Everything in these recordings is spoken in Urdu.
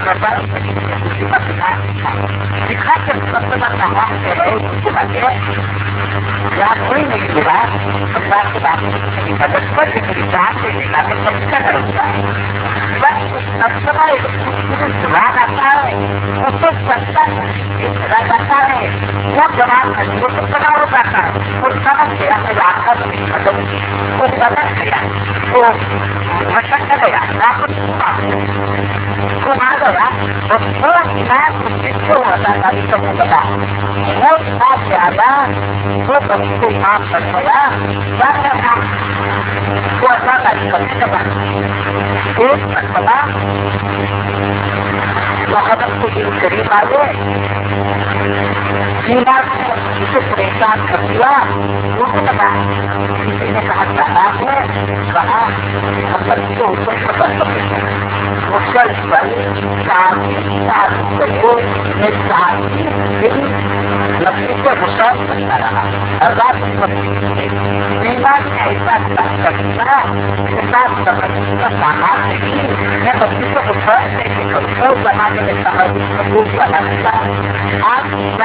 دکھا کے کہا ہے یا کوئی نہیں ملا اللہ کے بات کی مدد پر میری جان سے نکال کے سب کا کروں گا بس سب جواب آتا ہے اس کو سچتا جاتا ہے وہ جواب وہ تو بنا ہو جاتا ہے وہ سمجھ گیا میرا آخر کی مدد کی وہ سمجھ گیا وہ مشق کر گیا گھما گیا اور تھوڑا ساتھ جس کو ہوتا تھا اس کو بتا وہ ساتھ زیادہ وہ بچے کو معاف کر گیا وہ اللہ تعالی کرنے لگا ایک مرتبہ محبت کو دل قریب آ گئے بیمار نے اسے پریشان کر دیا وہ لگا کسی نے کہا تعداد ہے کہا محبت کو اوپر پکڑ مسلسل لکڑی کو حساب کرتا رہا اللہ بیمار نے ایسا کرتا سامان نہیں میں بچی کو حساب زمانے میں قبول کرنا چاہتا آپ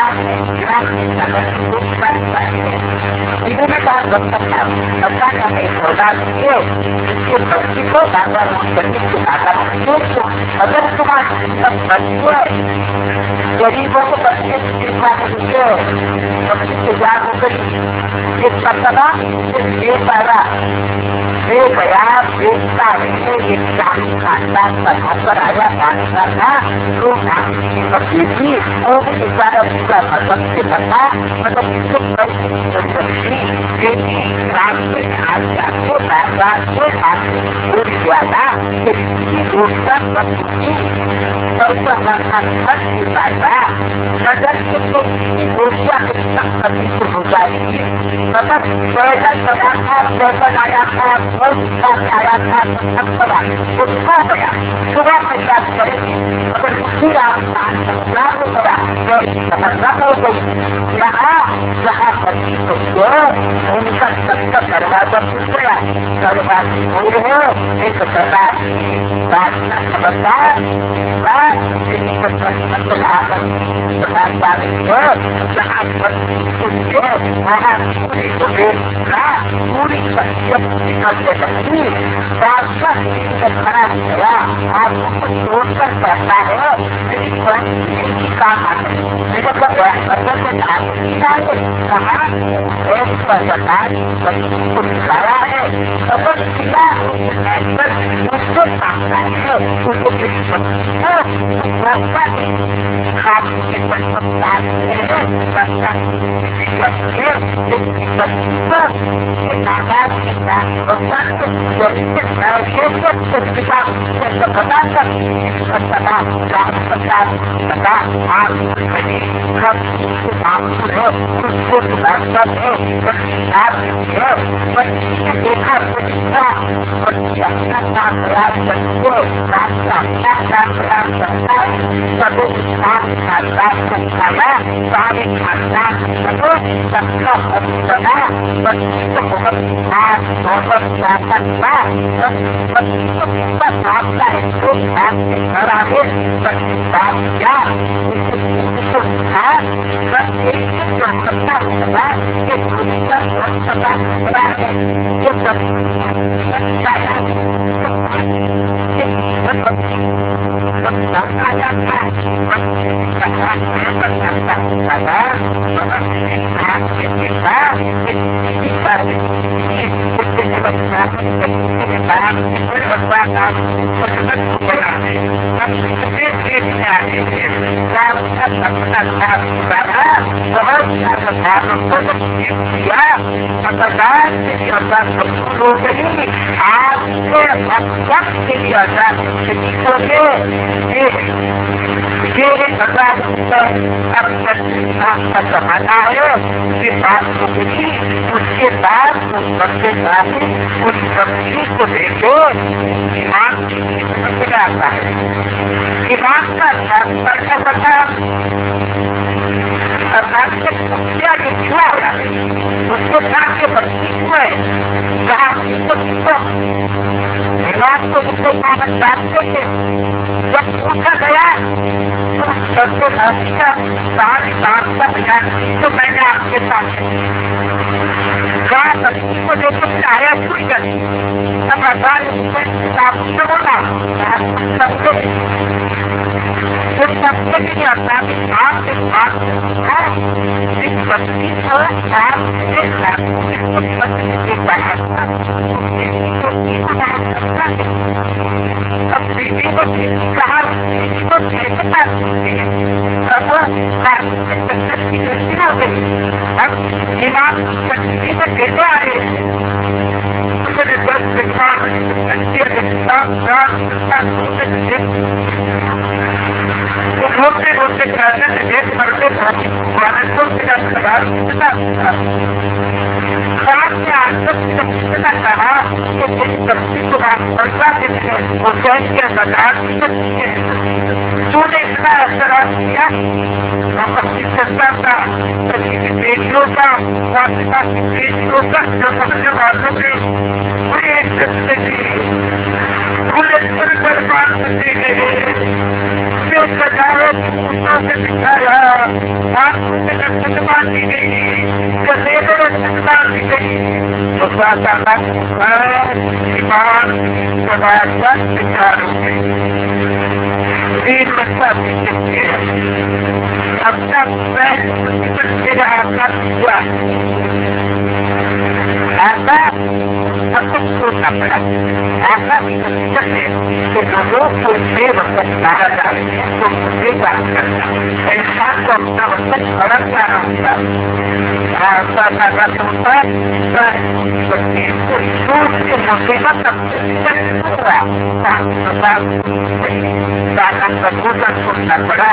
نے کہا بچہ کا ایک اولاد ہے اس کے بچی کو دادا کرنے کی طاقت اگر تمہارے بچے غریبوں کو بچے کی بچی سے جان ہو گئی ایک مرتبہ یہ پہلا بے بیان بیچتا رہے ایک شاہی خاندان کا نوکر آیا پاکستان تھا جو کی بچی تھی اور سارا پورا مذہب سے بتا مطلب بیٹی رات میں آج جاتے بازار سے ہاتھ بھول گیا تھا کہ کسی دوسرا بچی نظر کے دوسرا کبھی سے ہو جائے گی مطلب پیدل چلا تھا پیدل آیا تھا آیا تھا سب پڑا وہ کھا گیا صبح میں یاد کرے گی اگر اسی رات ہو گیا سمجھنا ہو گئی یہاں جہاں بچی کو ان کا سب کا دروازہ کھل گیا دروازے دور ہو ایک سردار بات کا خبردار پوری شخصیت نکلنے لگی بادشاہ کھڑا گیا آپ کو کچھ چھوڑ کر کہتا ہے کام آتے کہاں ایک سردار کچھ کھڑا ہے اگر کیا اس کو سامنا ہے اس کو جب پوچھا گیا سب سے ہمیشہ ساتھ کا بیان تو میں نے آپ کے ساتھ کو جو کچھ چاہے پوری کر اب ہزار کتاب سے بولا سب کو سب سے بھی اپنا آپ کے پاس ہے اس بچی کو آپ سے اب بیوی کو کہا کو کیسے اب ایمان شکتی سے کیسے آئے ہوتے ہوتے کہتے تھے ایک مرتے کہا کہ شکتی کو بڑھتا دیتے ہیں وہ سوچ کے بازار تو نے اتنا اثرات کیا سستا تھا بیٹیوں کا بیٹیوں کا جو سمجھنے والوں کے پورے ایک سستے کی پورے سر پر بات کرتے گئے سجاوٹ سے دکھایا آپ سے رقصان دی گئی رقصان دی گئی ایمان سوال ہو گئی تین بچہ سیکھتے ہیں اب تک میرا آسان ہوا ایسا سب کچھ سوچنا پڑا ایسا کہ لوگوں کو بے وقت لایا جا رہی ہے تو بے بات کرنا انسان کو اپنا وقت بڑھ جانا ہوتا سوچ کے مصیبت سوچنا پڑا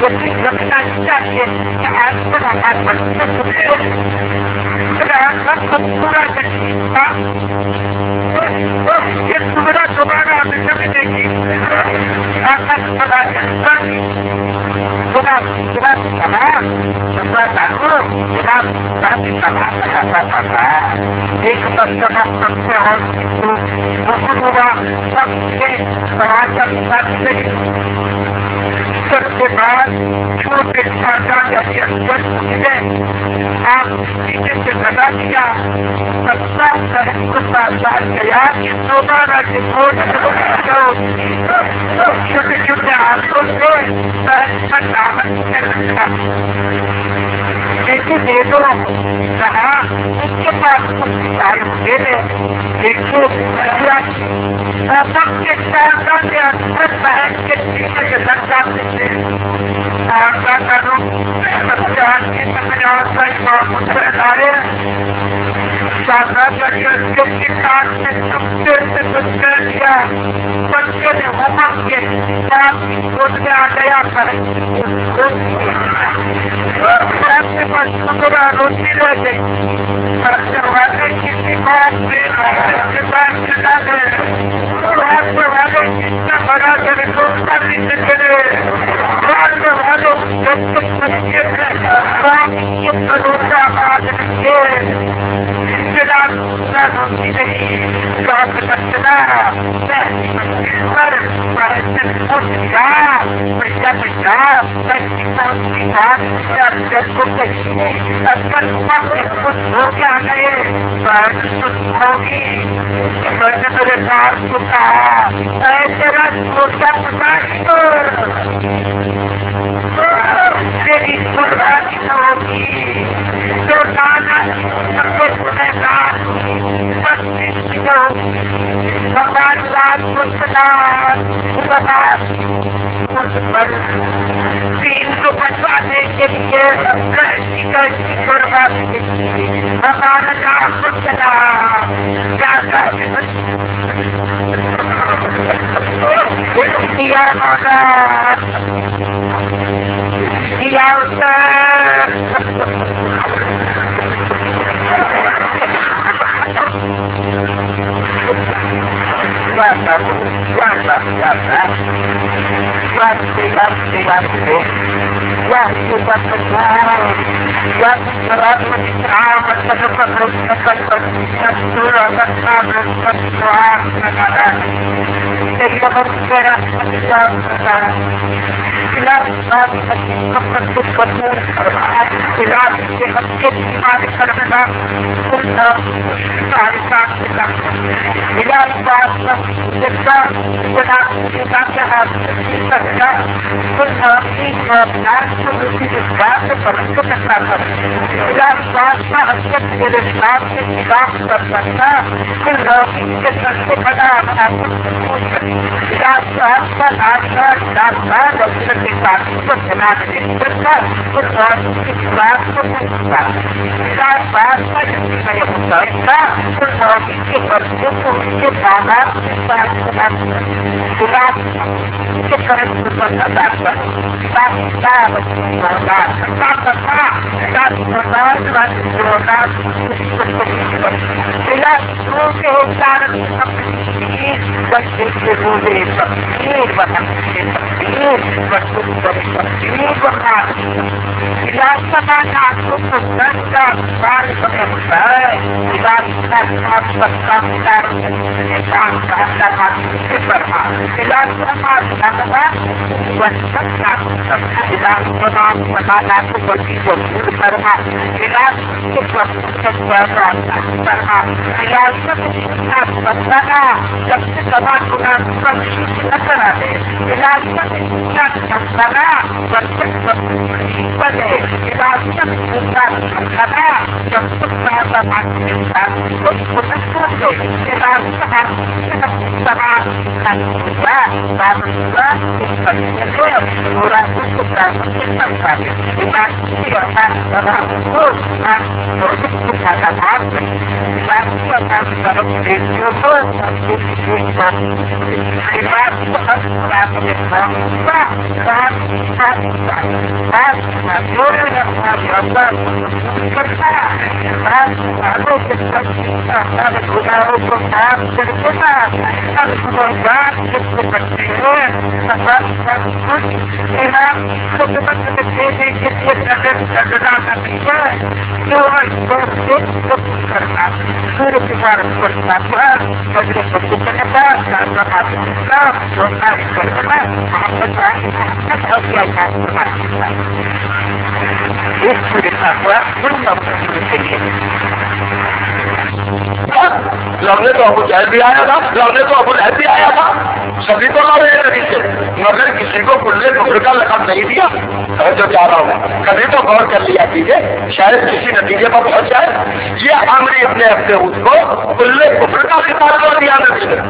یقین رکھنا چاہیے کہ آپ کو پورا کرتا یہ پورا دوبارہ ہمیں کبھی دیکھی ایک بچہ سکتے سب کے بعد چھوٹے آپ پیچھے سے بتا دیا دوبارہ چھوٹے چھوٹے ہاتھوں سے دے دو کہا اس کے پاس دے دے دیکھو سب کے ساتھ بہن کے پیچھے سے لگ جاتے تھے بچے نے ہومورک کے ساتھ میں آ گیا روٹی رہ گئی والے کسی بات میں چلا گئے والے کتنا بڑا کرے دوستا بھی کرے والوں بھروسہ بات روٹی نہیں میرے پاس کو کہا تیرا چھوٹا میری قربانی ہوگی جو دانا بھگوان رات کو دین کو بچانے کے لیے قربانی بھگوان رات کو چلا لڑنے تو ابو جہل بھی آیا تھا، لڑنے تو ابو لہب بھی آیا تھا، سبھی کو لڑے نبی سے، مگر کسی کو کلے کفر کا لقب نہیں دیا۔ جو جا رہا ہوں کبھی تو غور کر لیا کیجیے، شاید کسی نتیجے پر پہنچ جائے۔ یہ عامری ابن ابدعود کو کلے کفر کا خطاب کر دیا نبی نے،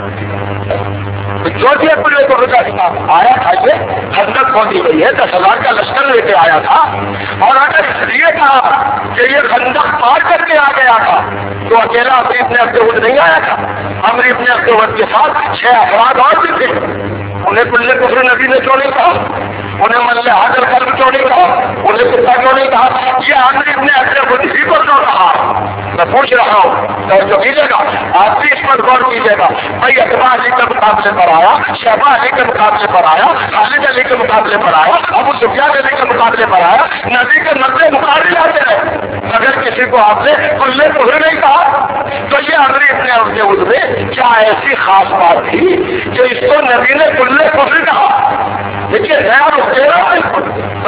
جو دیا کلے کفر کا خطاب آیا تھا۔ یہ خندق کھودی گئی ہے، 10,000 کا لشکر لے کے آیا تھا، اور اگر اس لیے کہا کہ یہ خندق پار کر کے آ گیا تھا تو اکیلا عمری ابن ابدعود نہیں آیا تھا، عمری ابن ابدعود کے ساتھ 6 افراد اور بھی تھے۔ انہیں کلے کفر نبی نے کیوں نہیں کہا؟ انہیں مل حاضر قلب کیوں نہیں کہا؟ انہیں کتا کیوں نہیں کہا؟ یہ عمری ابن ابدعود ہی پر کیوں کہا؟ میں پوچھ رہا ہوں، اور جو کیجیے گا آپ بھی اس پر غور کیجیے گا۔ بھائی اتباع علی کے مقابلے پر آیا، شیبہ علی کے مقابلے پر آیا، خالد علی کے مقابلے پر آیا، ابو سفیان علی کے مقابلے پر آیا، نبی کے 90 مقابلے آتے ہیں، مگر کسی کو آپ نے کلے کفر نہیں کہا۔ تو یہ عمری ابن ابدعود میں کیا ایسی خاص بات تھی کہ اس کو نبی نے کلے کفر کہا؟ دیکھیے نیا رخیرا بالکل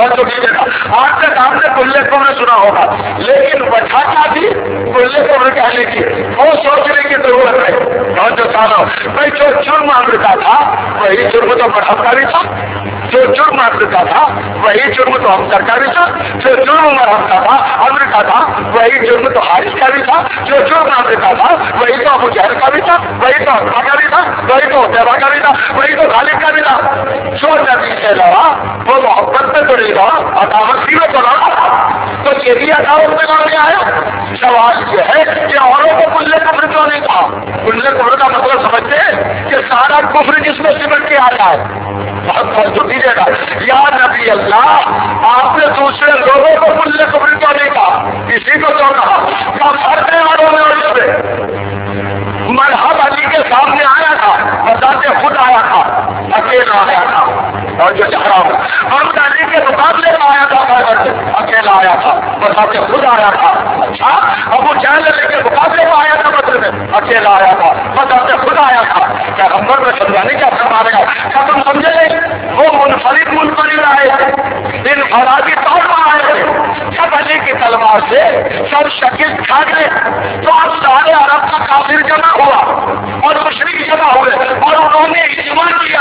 آج تک آپ نے کلے کفر سنا ہوگا، لیکن وجہ کیا تھی کلے کفر کہنے کی؟ وہ سوچنے کی ضرورت ہے۔ اور جو سارا بھائی جو جرم امریکہ تھا وہی جرم تو مرحب کا بھی تھا، جو جرم امریکہ تھا وہی جرم تو ہم کا بھی تھا، جو جرم مرحب کا تھا امریکہ تھا وہی جرم تو حارث کا بھی تھا، جو جرم امریکہ تھا وہی تو ابو جہل کا بھی تھا، وہی تو حمزہ کا بھی تھا، وہی تو عتیبہ کا بھی تھا، وہی تو خالد کا بھی تھا۔ جو نبی سے لڑا وہ محبت میں تو نہیں لڑا، عداوت میں تو لڑا، تو یہ بھی عداوت میں لڑنے آیا۔ سوال یہ ہے کہ اوروں کو کلے کفر کیوں نہیں کہا؟ کلے کفر کا مطلب سمجھتے ہیں کہ سارا کفر جس میں سمٹ کے آیا ہے۔ بہت دیجیے گا یا نبی اللہ، آپ نے دوسرے لوگوں کو کلے کفر کیوں نہیں کہا؟ کسی کو کیوں کہا؟ کیا فرق ہے اوروں میں اور اس میں؟ مرحب علی کے سامنے آیا تھا، بتاتے خود آیا تھا، اکیلا آیا تھا، اور جو چاہ رہا ہوں محمد علی کے مقابلے میں آیا تھا، اکیلا آیا تھا، بتاتے خود آیا تھا۔ اچھا ابو جہل علی کے مقابلے میں آیا تھا، بدر میں اکیلا آیا تھا، بتاتے خود آیا تھا۔ کیا ہمر میں سمجھانے کا فرما رہے گا؟ کیا تم سمجھے نہیں؟ وہ منفرد آئے تھے، انفرادی طور پر آئے تھے، سب علی کی تلوار سے سب شکل کھا گئے، تو اب سارے عرب کا کافر جمع ہوا اور مشرک جمع ہوئے اور انہوں نے اجتماع کیا۔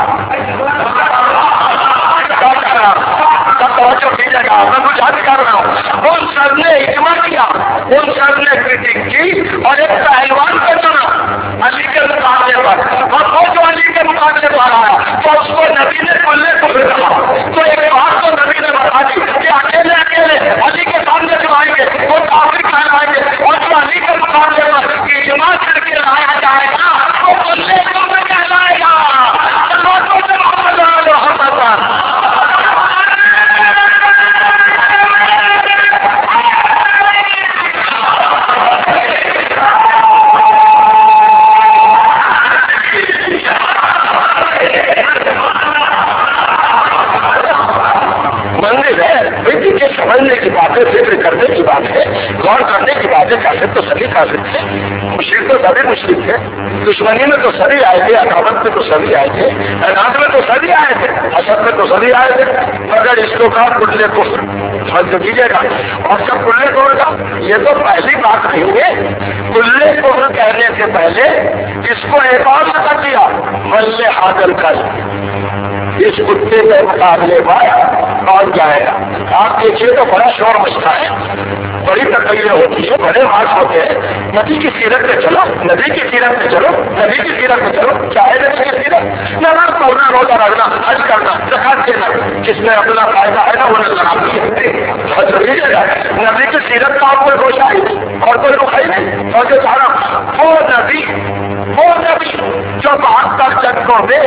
میں بجھانے کر رہا ہوں، ان سب نے اجتماع کیا، ان سب نے میٹنگ کی اور ایک پہلوان کو چنا علی کے مقابلے پر، اور وہ جو علی کے مقابلے پر آیا تو اس کو نبی نے کلے کفر کہا۔ تو ایک بات تو نبی نے بتا دی کہ اکیلے علی کے سامنے جو آئیں گے وہ کافر کہلائیں گے، اور جو علی کے مقابلے پر اجتماع کر کے لایا جائے گا وہ کلے کفر کہلائے گا۔ سمجھنے کی بات ہے، فکر کرنے کی بات ہے، غور کرنے کی بات ہے۔ کافر تو سبھی کافر تھے، مشرک تو سبھی مشرک تھے، دشمنی میں تو سبھی آئے تھے، عداوت میں تو سبھی آئے تھے، عناد میں تو سبھی آئے تھے، حسد میں تو سبھی آئے تھے، مگر اس کو کہا کلے کفر۔ سمجھ لیجیے گا، اور سب کلے کفر کا یہ تو پہلی بات نہیں ہے۔ کلے کفر کہنے سے پہلے اس کو ایک اور کر دیا، مل حاضر کر، اس کتے کے مقابلے میں پہنچ جائے گا. آپ دیکھیے تو بڑا شور مچتا ہے, بڑی تقریریں ہوتی ہے, بڑے مارچ ہوتے ہیں. نبی کی سیرت میں چلو, نبی کی سیرت میں چلو, نبی کی سیرت میں چلو. کیا ہے نبی کی سیرت؟ نماز پڑھنا, روزہ رکھنا, حج کرنا, زکات دینا, جس میں اپنا فائدہ ہے نا وہ نظر آتی ہے. نبی کی سیرت کا آپ کوئی گوشہ ہی نہیں اور کوئی رخائی نہیں. اور جو چاہنا وہ نبی جو 72 جنگوں میں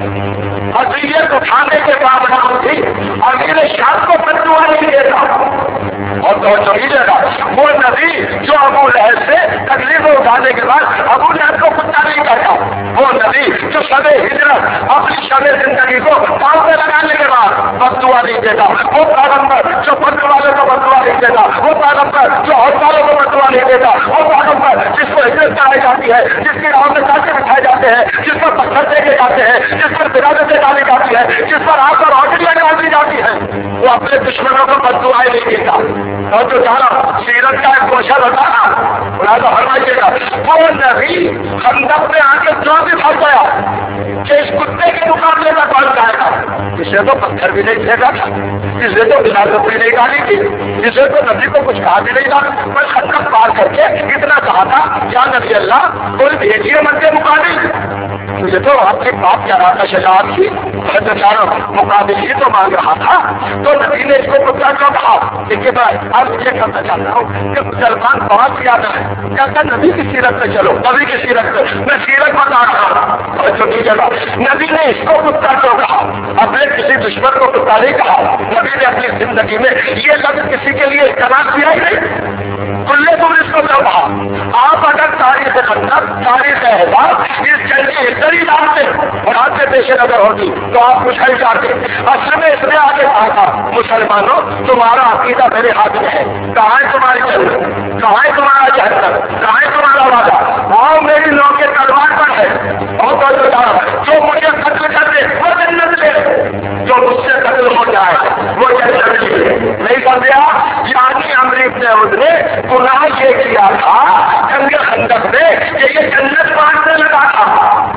اذیت اٹھانے کے باوجود بھی امیر شام کو بددعا نہیں دیتا. اور تو ملے گا وہ نبی جو ابو لہب سے تکلیفیں اٹھانے کے بعد ابو لہب کو کتا نہیں کرتا. وہ نبی جو شب ہجرت اپنی شب زندگی کو پاؤں پہ لگانے کے بعد بددعا نہیں دیتا. وہ پیغمبر جو بددعا والوں کو بددعا نہیں دیتا. وہ پیغمبر جو ہر والوں کو بددعا نہیں دیتا. وہ پیغمبر جس کو ہجرت کرائی جاتی ہے, جس کی راہ میں سانچے بٹھائے جاتے ہیں, جس پر پتھر دیکھے جاتے ہیں, جس پر برادتیں ڈالی جاتی ہے, جس پر آپ پر روٹیاں ڈالی جاتی ہے, وہ اپنے دشمنوں کو بددعائیں نہیں دیتا. اور جو جانا سیرت کا ایک گوشہ ہوتا ہے لہٰذا فرمائیے گا وہ نبی خندق میں آ کے جو بھی پھنس گیا کہ اس کتے کے مقابلے میں کون جائے گا. اسے تو پتھر بھی نہیں پھینکا تھا, اسے تو بلادت بھی نہیں ڈالی تھی, اسے تو نبی کو کچھ کہا بھی نہیں تھا. بس خندق پار کر کے اتنا کہا تھا یا نبی اللہ کوئی بھیجیے من کے مقابل. مجھے تو آپ کے باپ کیا رہا تھا شجاعت کی مقابل ہی تو مانگ رہا تھا. تو نبی نے اس کو کتا کیوں کہا؟ دیکھیے بھائی اب یہ کرنا چاہتا ہوں کہ مسلمان بہت زیادہ ہے. کہتا نبی کی سیرت میں چلو, نبی کی سیرت میں سیرت بتا رہا ہوں. اور چھوٹی جگہ نبی نے اس کو کتا کیوں کہا؟ اپنے کسی دشمن کو کتا نہیں کہا. نبی نے اپنی زندگی میں یہ لفظ کسی کے لیے استعمال کیا ہی نہیں. کلے تم اس کو کیوں کہا؟ آپ اگر تاریخ خندق, تاریخ احزاب اس جنگ کی اتنی جانتے اور آپ کے پیش نظر ہوتی تو آپ کچھ نہیں جانتے. اصل میں اس نے آگے کہا تھا مسلمانوں تمہارا عقیدہ میرے ہاتھ میں ہے. کہاں ہے تمہاری جنت, کہاں ہے تمہارا جہنم, کہاں ہے تمہارا وعدہ؟ اور میری نو کے تلوار پر ہے. اور جو مجھے قتل کر دے وہ جنت لے, جو مجھ سے قتل ہو جائے وہ جنت لے. نہیں سمجھا؟ یعنی امر ابن عود نے گناہ یہ کیا تھا جنگ خندق میں کہ یہ جنت بانٹنے لگا تھا.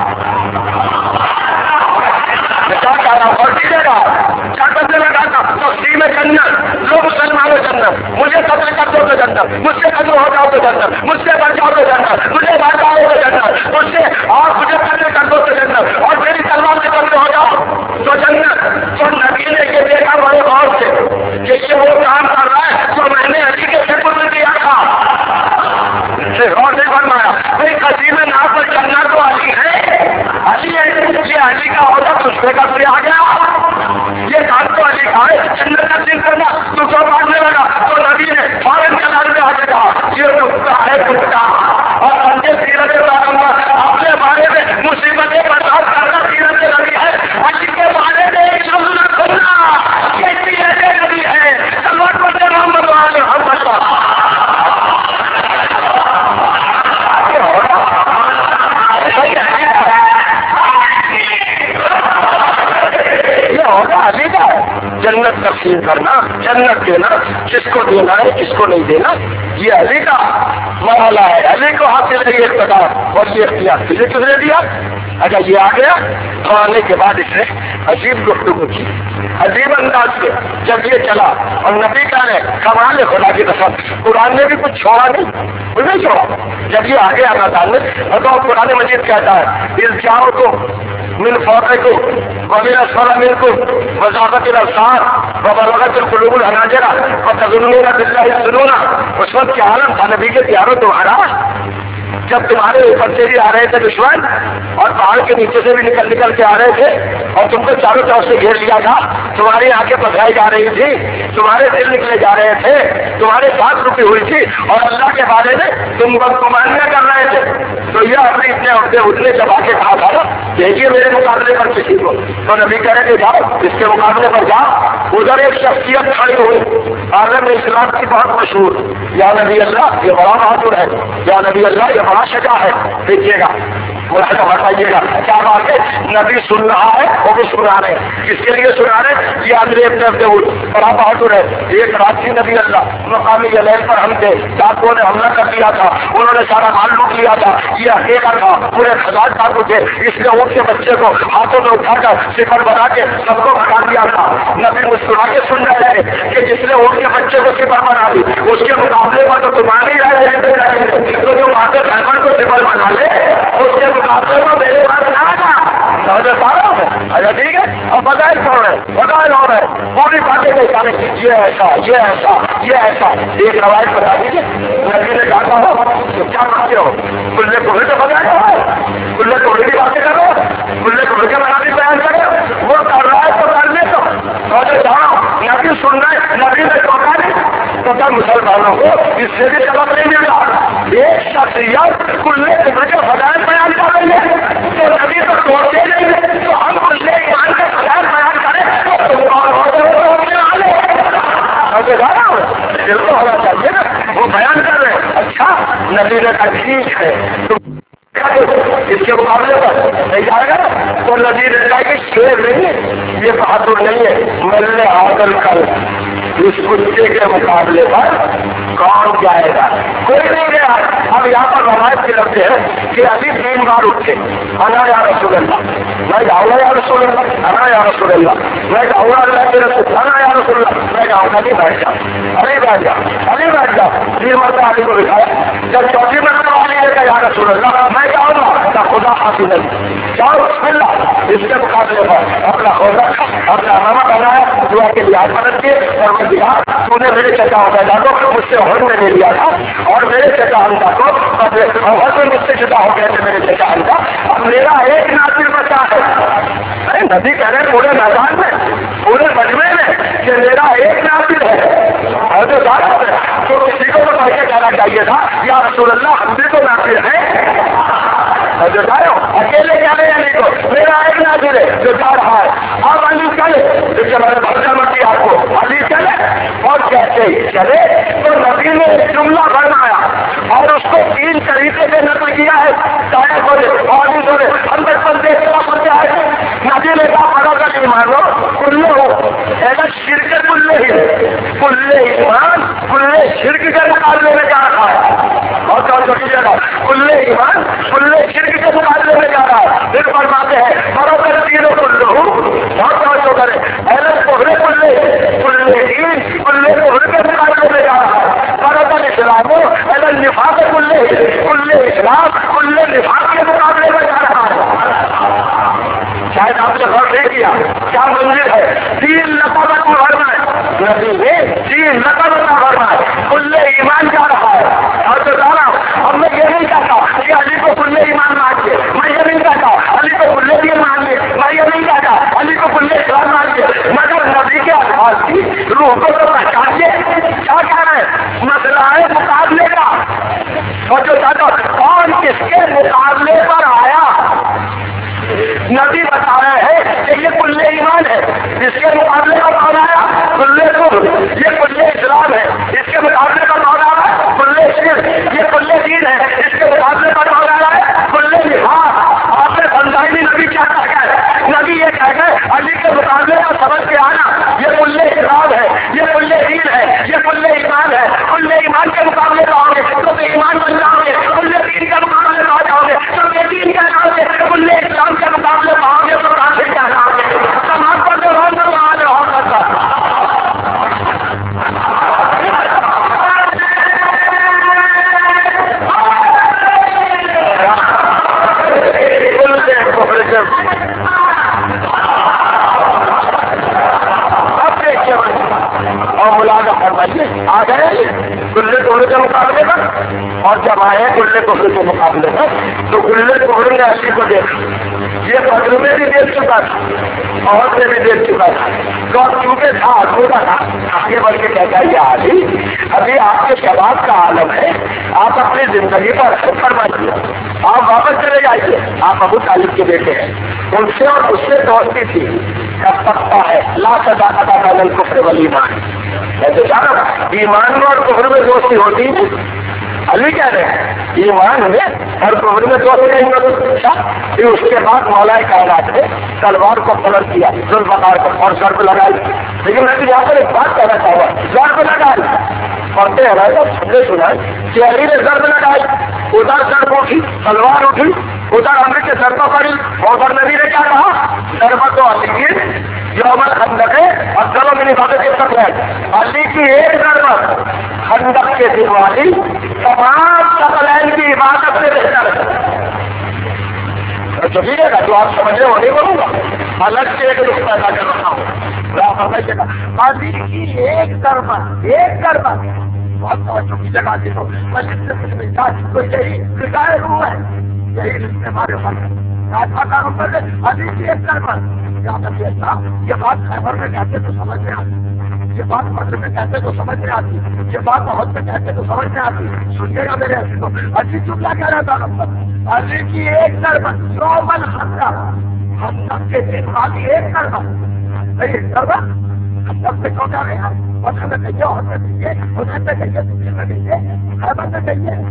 کیا کہہ رہا ہوں کیا کرنے لگا تھا؟ تقسیم جنت, لوگ مسلمانوں جنت, مجھے قتل کر دو تو جنت, مجھ سے قتل ہو جاؤ تو جنت, مجھ سے بچ جاؤ تو جنت, مجھے بچ جاؤ تو جنت, مجھ سے اور مجھے قتل کر دو تو جنت, اور میری تلوار سے قتل ہو جاؤ تو جنت. تو نبی نے یہ دیکھا بڑے غور سے کہ یہ وہ کام کر رہا ہے جو میں نے علی کے سپرد میں کیا تھا. غور سے فرمایا بھائی قسیم نام پر چلنا تو علی ہے, علی ہے, یہ علی کا ہوتا تو اس پہ کا آ گیا. یہ کام تو علی کا ہے, جنت تقسیم کرنا تو جو ماننے لگا تو نبی نے فوراً کنارے میں آ کے کہا یہ کتا ہے کتا. اور اپنے سیرت اپنے بارے میں مصیبتیں برداشت کرنا سیرت نبی ہے. علی کے بارے میں ایک لفظ نہ کھولنا یہ سیرت نبی ہے. سلوات پڑھتے محمد والے محمد علی کا جنت تقسیم کرنا, جنت دینا, کس کو دینا ہے کس کو نہیں دینا, یہ علی کا مرحلہ ہے. علی کو حاصل ہے یہ اقتدار اور یہ اختیار. تجھے کس نے دیا؟ اچھا یہ آ گیا تو آنے کے بعد اس نے عجیب گفتگو کی, عجیب انداز سے. جب یہ چلا اور نبی کا نے کمال خدا کی قسم قرآن نے بھی کچھ چھوڑا نہیں چھوڑا. جب یہ آگے اللہ تعالیٰ نے تو قرآن مجید کہتا ہے اس جاؤ کو من فوقکم ومن اسفل منکم وزاغت الابصار وبلغت القلوب الحناجر وتظنون بالله الظنون. اس وقت کیا عالم تھا نبی کے پیاروں تمہارا جب تمہارے اوپر سے بھی آ رہے تھے دشمن اور پہاڑ کے نیچے سے بھی نکل کے آ رہے تھے اور تم کو چاروں طرف سے گھیر لیا تھا, تمہاری آنکھیں پکڑائی جا رہی تھی, تمہارے دل نکلے جا رہے تھے, تمہارے ساتھ رکی ہوئی تھی اور اللہ کے بارے میں تم بدگمانیاں کر رہے تھے. تو یہ اپنے اتنے اٹھنے جب آ کے کہا تھا نا دیکھیے میرے مقابلے پر کسی کو, تو نبی کہہ رہے تھے جاؤ اس کے مقابلے پر جاؤ. ادھر ایک شخصیت کھڑی ہوئی عالم اسلام کی بہت مشہور, یا نبی اللہ یہ بڑا بہادر ہے, یا نبی اللہ یہ بڑا شجاع ہے. دیکھیے گا ملاحظہ بتائیے گا کیا بات ہے؟ نبی سن رہا ہے وہ بھی سنا رہے ہیں. کس کے لیے سنا رہے ہیں؟ یہ امیر ابن عبد بڑا بہادر ہے. ایک راجی نبی اللہ مقامی یلین پر ہم تھے, ڈاکوؤں نے حملہ کر دیا تھا, انہوں نے سارا مال لوٹ لیا تھا. یہ اکیلا تھا, پورے 1000 ڈاکو تھے, اس نے اونٹ کے بچے کو ہاتھوں میں اٹھا کر صفر بنا کے سب کو بھگا دیا تھا. نبی مسکرا کے سن رہے ہیں کہ جس نے اونٹ کے بچے کو صفر بنا دی اس کے مقابلے پر تو تمہارے ہی رہے, تو جو باتیں پیمنٹ کو صفر بنا لے اس کے مقابلے میں میرے پاس نہ آنا. اچھا ٹھیک ہے. اب بدائل چھوڑ رہے, بدائل ہو رہے, پوری باتیں پہچانے, یہ ایسا یہ ایسا یہ ایسا. ایک روایت بتا دیجیے, نبی نے کہا ہو تو کیا مانتے ہو؟ کلے کوڑے کے بدائل ہو, کلے کوڑے کی باتیں کرو, کلے کوڑے کے منافی بیان کرو. وہ کر رہا ہے تو کرنے تو جاؤ. نبی سن رہے, نبی نے ٹوکا نہیں تو کیا مسلمانوں کو اس سے بھی سبق نہیں ملا. ایک شخصیت کلے کوڑے کے بدائل بیان کر رہی ہے تو نبی تو توڑتے نہیں ہے, تو ہم کلے ایمان کے بدائل بیان کریں تو روکنے والے بالکل ہونا چاہیے نا. وہ بیان کر رہے ہیں. اچھا نبی نے کہا ٹھیک ہے اس کے مقابلے پر نہیں جائے گا. تو نبی نے کہا کہ شیر نہیں ہے, یہ بہادر نہیں ہے, ملنے حاضر کر اس کتے کے مقابلے پر کون جائے گا؟ کوئی نہیں گیا. اب یہاں پر روایت کے لگتے ہیں کہ علی 3 بار اٹھے, انا یا رسول اللہ, میں جاؤں گا یا رسول اللہ, انا یا رسول اللہ, میں جاؤں گا اللہ کے رسول, انا یا رسول اللہ, میں جاؤں گا. نہیں بیٹھ جا, علی بیٹھ جا, علی بیٹھ جا. 3 مرتبہ علی کو بٹھایا. جب 4تھی مرتبہ علی نے کہا یا رسول اللہ میں جاؤں گا, تو خدا حافظ جاؤ بسم اللہ. اس کے مقابلے پر اپنا خود رکھا, اپنا نامہ بنایا, دعا کے لحاظ مدد کیے اور میں دیا تو نے میرے چچا پیدا کو مجھ سے عہد میں لے لیا تھا اور میرے چچا حمزہ کو عہد میں مجھ سے جدا ہو گئے تھے میرے چچا حمزہ. اب میرا ایک ناصر بچا ہے. ارے نبی کہہ رہے پورے میدان میں, پورے مجمع میں کہ میرا ایک ناصر ہے. اور جو تو کسی کو تو کہہ کے کہنا چاہیے تھا یا رسول اللہ ہم بھی تو ناصر ہیں. جو جا رہے ہو اکیلے جا رہے ہیں علی کو, میرا ایک ناصر ہے جو جا رہا ہے. اب علی چلے, جس سے میں نے بھرجا مٹی آپ کو, علی چلے اور کہتے ہی چلے تو نبی نے ایک جملہ فرمایا اور اس کو 3 طریقے سے نقل کیا ہے. چاہے بولے اور بولے اندر پر دیکھنا پڑتا ہے. نبی نے کہا پڑا کر ایمان لو کلے ہو, ایسا شرک کلے ہی, کلے ایمان کلے شرک کے مقابلے میں جا رہا ہے. اور کیجیے گا کلے ایمان کلے شرک کے مقابلے میں جا رہا ہے. پھر فرماتے ہیں برابر تینوں کلو بہت توجہ کرے, ایسے کوہرے کلے کلے دین کلے کوہرے کے مقابلے میں جا رہا ہے. برابر اسلام ایسا نفاق کلے کلے اسلام کلے نفاق کے مقابلے میں جا رہا ہے. شاید آپ نے غور نہیں کیا کیا منزل ہے. 3 لقبت بھرنا ہے نبی نے, 3 لقبت بھرنا ہے. کلے ایمان جا رہا ہے. اور تو جانا ہم نے یہ نہیں کہا کہ علی کو کلے ایمان مانگے, میں یہ نہیں کہتا علی کو کلے دین مانگے, میں یہ نہیں کہتا علی کو کلے اسلام مانگے, مگر نبی کے الفاظ کی روح کو تو پہچانیے. کیا کہہ رہے ہیں؟ مسئلہ ہے مقابلے کا. اور جو چاہتا کون کس کے مقابلے پر آیا نبی بتا رہے ہیں کہ یہ کلے ایمان ہے, اس کے مقابلے کا کون آیا کلے کفر, یہ کلے اسلام ہے, اس کے مقابلے کا کون آیا کلے شرک, یہ کلے دین ہے, اس کے مقابلے کا کون آیا ہے کلے نفاق. آپ نے سمجھائی نہیں نبی کیا کہہ گئے. نبی یہ کہہ گئے علی کے مقابلے کا سمجھ کے آنا یہ کلے اسلام ہے, یہ کلے دین ہے, یہ کلے ایمان ہے. کلے ایمان کے مقابلے کا آؤ گے تو ایمان بن جاؤ گے, کلے دین کے مقابلے کا آ جاؤ گے تو یہ دین کا جاؤ گے, کلے اسلام کے مقابلے میں آؤ گے تو کافی کیا جاؤ گے. سماج پر جو رہا اور ملازم فرمائیے آ گئے کلے کوہرے کے مقابلے پر. اور جب آئے کلے کوہرے کے مقابلے پر تو کلے کوہرے نے علی کو دیکھا. یہ بدر میں بھی دیکھ چکا تھا, عہد میں بھی دیکھ چکا تھا. تو اب چونکہ تھا چھوٹا تھا آگے بڑھ کے کہتا ہے یہ علی ابھی آپ کے شباب کا عالم ہے, آپ اپنی زندگی پر فرمائیے, آپ واپس چلے جائیے. آپ ابو طالب کے بیٹے ہیں, ان سے اور اس سے دوستی تھی. کب پکتا ہے لا صداقت بین الکفر والایمان. ایسے جانا ایمان میں اور کفر میں دوستی ہوتی علی کہہ رہے ہیں ایمان میں اور کفر میں تو پھر اس کے بعد مولا کائنات نے تلوار کو پلٹ کیا ذوالفقار کو اور ضرب لگائی. لیکن میں یہاں پر ایک بات کہنا چاہوں گا, ضرب لگائی پڑھتے ہیں نا سب نے سنا کہ علی نے ضرب لگائی, ادھر ضرب اٹھی, تلوار اٹھی, ادھر ہم نے ضربہ پڑی, ادھر نبی نے کیا کہا ضربہ تو علی یوم الخندق ہے اور چلو میری باتیں کس تک ہے علی کی ایک ضربت خندق کے دن والی تمام ثقلین کی عبادت سے بہتر ہے. جو بھی ہے نا جو آپ سمجھے وہ نہیں بولوں گا, الگ سے ایک رخ پیدا کر رہا ہوں. علی کی ایک ضربت بہت توجہ کی جگہ دی ہو کوئی شکایت ہوا ہے یہی ہمارے علی کی ایک ضربت. یہ بات خیبر میں کہتے تو سمجھ میں آتی, یہ بات مصر میں کہتے تو سمجھ میں آتی, یہ بات بہت میں کہتے تو سمجھ میں آتی. سنیے گا میرے عزیز کو, علی جملہ کہہ رہا تھا علی کی ایک ضربت یوم الخندق, خندق کے دن والی ایک ضربت. ایک ضربت خندق سے کیوں کہہ رہے ہیں, مصر میں کہیے, اور میں کہیے, حسین میں کہیے, سنیے میں کہیے, خیبر میں کہیے.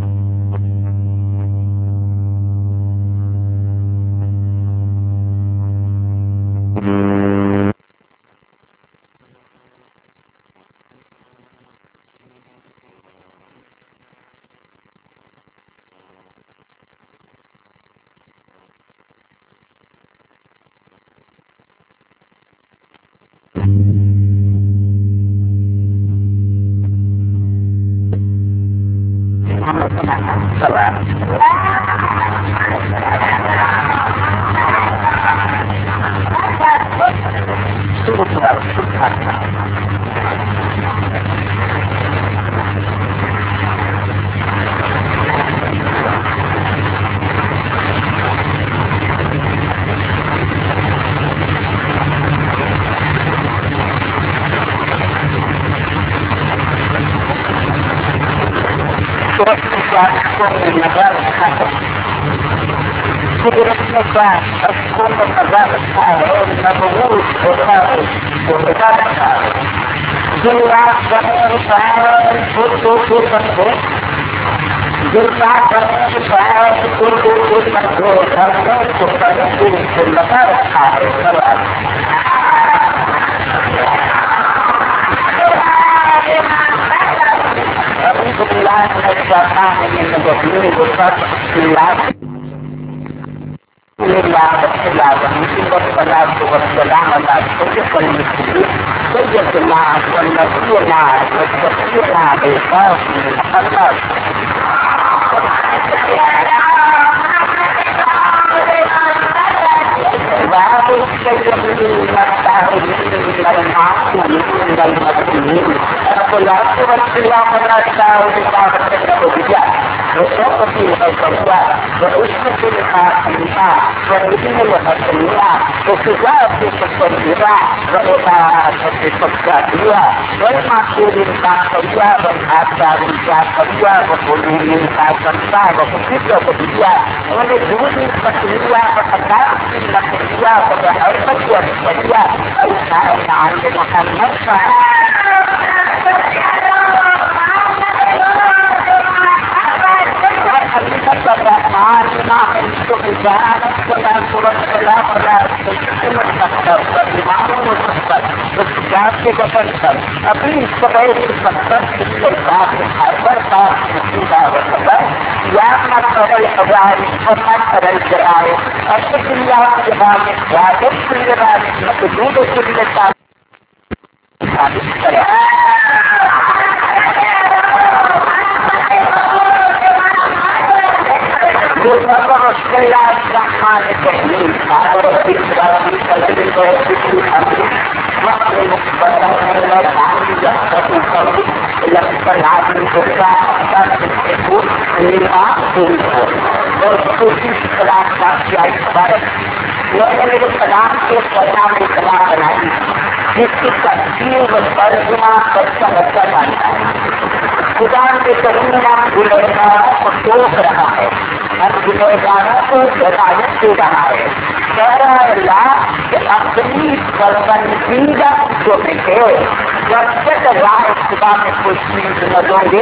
خدا کے کریم کو ٹوک رہا ہے ہم گنہگاروں کو ہدایت دے رہا ہے، کہہ رہا ہے اللہ کہ اپنی پسندیدہ جو ملے جب تک راہ خدا میں کوئی چیز نہ دوں گے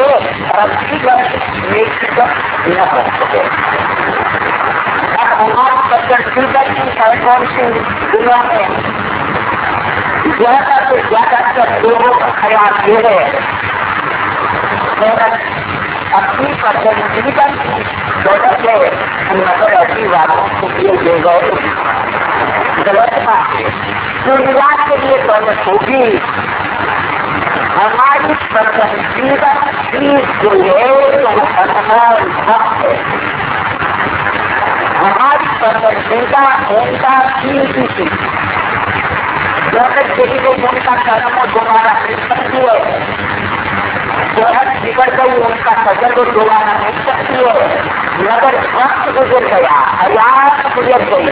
نہ ہو سکے۔ اب ہماری پسندیدہ چیز ہے کون سی دنیا میں؟ زیادہ سے زیادہ تر لوگوں کا خیال یہ ہے اپنی پسندیدہ دولت ہے نظر ایسی والوں کے لیے دے گئے غلط بات ہے۔ دنیا کے لیے دولت ہوگی، ہماری پسندیدہ چیز جو ہے تو وہ انمول وقت ہے، ہماری پسندیدہ عمدہ چیز ہی چیز دولت کے لیے ان کا قدم دوبارہ مل سکتی ہے، دولت بگڑ گئی ان کا تجربہ دوبارہ مل سکتی ہے، مگر وقت گزر گیا، حیات گزر گئی،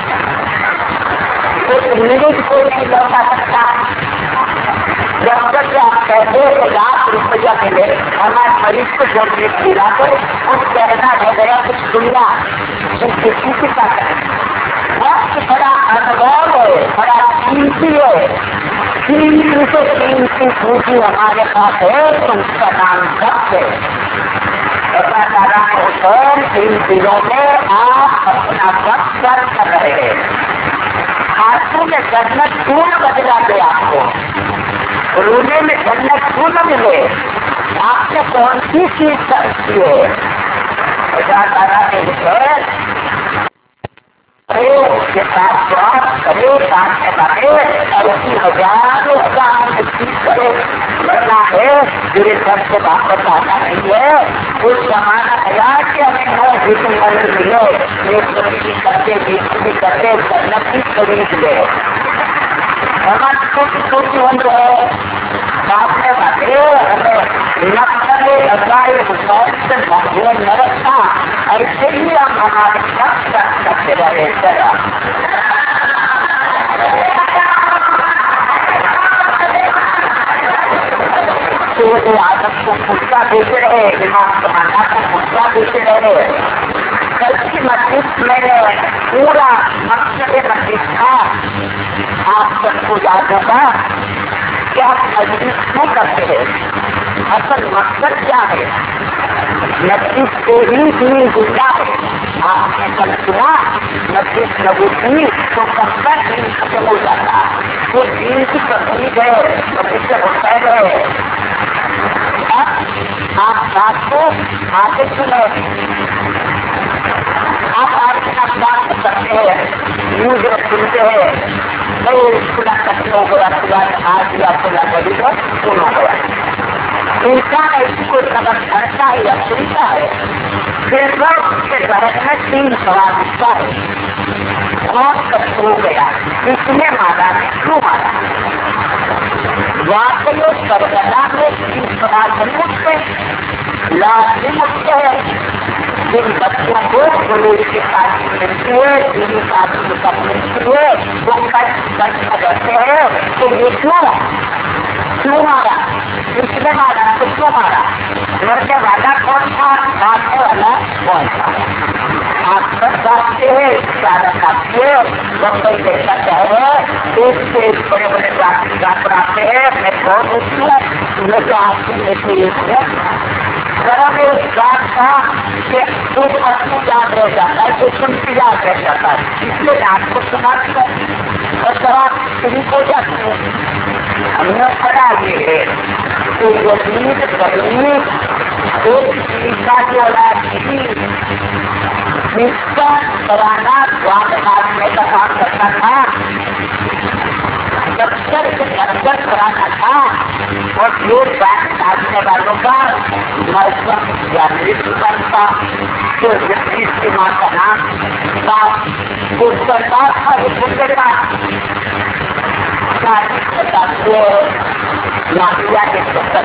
ایک منٹ کو نہیں لوٹا سکتا۔ جب تک آپ کہتے ہیں کہ ₹1,00,000 ملے، ہمارے مریض کو جب کھلا کر اس کہنا رہ گیا کچھ دنیا کسی کی طاقت وقت بڑا انمول ہے، بڑا قیمتی ہے، قیمتی پوچھی ہمارے پاس ہے تو اس کا نام وقت ہے۔ اللہ تعالیٰ نے حسین ان دنوں میں آپ اپنا وقت خرچ کر رہے ہیں، خاتون میں جنت کیوں نہ بدلا دے آپ کو، رونے میں جنت کیوں نہ ملے، آپ نے کون سی چیز خرچ کی ہے؟ اللہ تعالیٰ نے حسین کے ساتھ بات کرے سامنے بنے اور اسی ہزاروں کرے بننا ہے میرے سر سے واپس آنا نہیں ہے۔ اس زمانہ آیا کہ ہمیں نو حکم ملے ایک بڑی کرتے بیچ کرتے جنت کی خرید لے، ہماری چھوٹی چھوٹی عمر ہے، سامنے بنے ہمیں نقل ازائے حسین سے محبوب نہ رکھنا، ایسے ہی ہم ہمارے ساتھ کرتے رہے چلا۔ آدم کو پوچھا دیتے رہے، امام زمانہ کو پوچھا دیتے رہے، کل کی مسجد میں نے پورا مقصد مسجد تھا، آپ سب کو یاد ہوگا کہ آپ مجلس کیوں کرتے ہیں، اصل مقصد کیا ہے؟ مسجد سے ہی دین زندہ ہے۔ آپ نے کل سنا مسجد نبوی تو کب تک دین ختم ہو جاتا، وہ دین کی تقریب ہے، مسجد حسین ہے۔ اب آپ بات کو آگے سنیں، آپ آج بات کرتے ہیں، نیوز سنتے ہیں، نہیں کھلا کرتے ہو گیا، کھلا آج یا کھلا کبھی تو سن ہو گیا۔ انسان ایسی کوئی قدم کرتا ہے یا سنتا ہے پھر اس کے ذہن میں 3 سوال اٹھتا ہے، کون کب ہو گیا، کس نے مارا، کیوں مارا؟ واقعی سرگرہ میں 3 سوال نہیں اٹھتے، لازم اٹھتے ہیں۔ جن بچوں کو گلوئی کی تعلیم ملتی ہے، دینی تعلیم سب ملتی ہے، وہ کرتے ہیں کہ یہ کیوں مارا، کس نے مارا، کس کو مارا، مرنے والا کون تھا، مارنے والا کون تھا؟ آپ سب جانتے ہیں سارا کافی بمبئی جیسا شہر ہے، ایک سے ایک بڑے بڑے ڈاکٹر آتے ہیں، میں بہت خوشی ہوں میں تو آپ کے لیے ذرا میں اس بات تھا کہ کچھ اپنی یاد رہ جاتا ہے، کچھ ان کی یاد رہ جاتا ہے، اس لیے آپ کو سنا دیا اور ذرا شریک ہو جاتی ہے۔ ہم نے پڑھا یہ ہے کہ یزید غریب ایک چیزا کی اولاد تھی، جس کا سالانہ دعا مانگنے کا کام کرتا تھا، دفتر سے دفتر کرانا تھا، اور یہ بات ڈالنے والوں کا مذہب یا ملک تھا، جو جس کی ماں کا نام تھا، اس کا نام تھا رسولہ بتاتے ناحیہ کے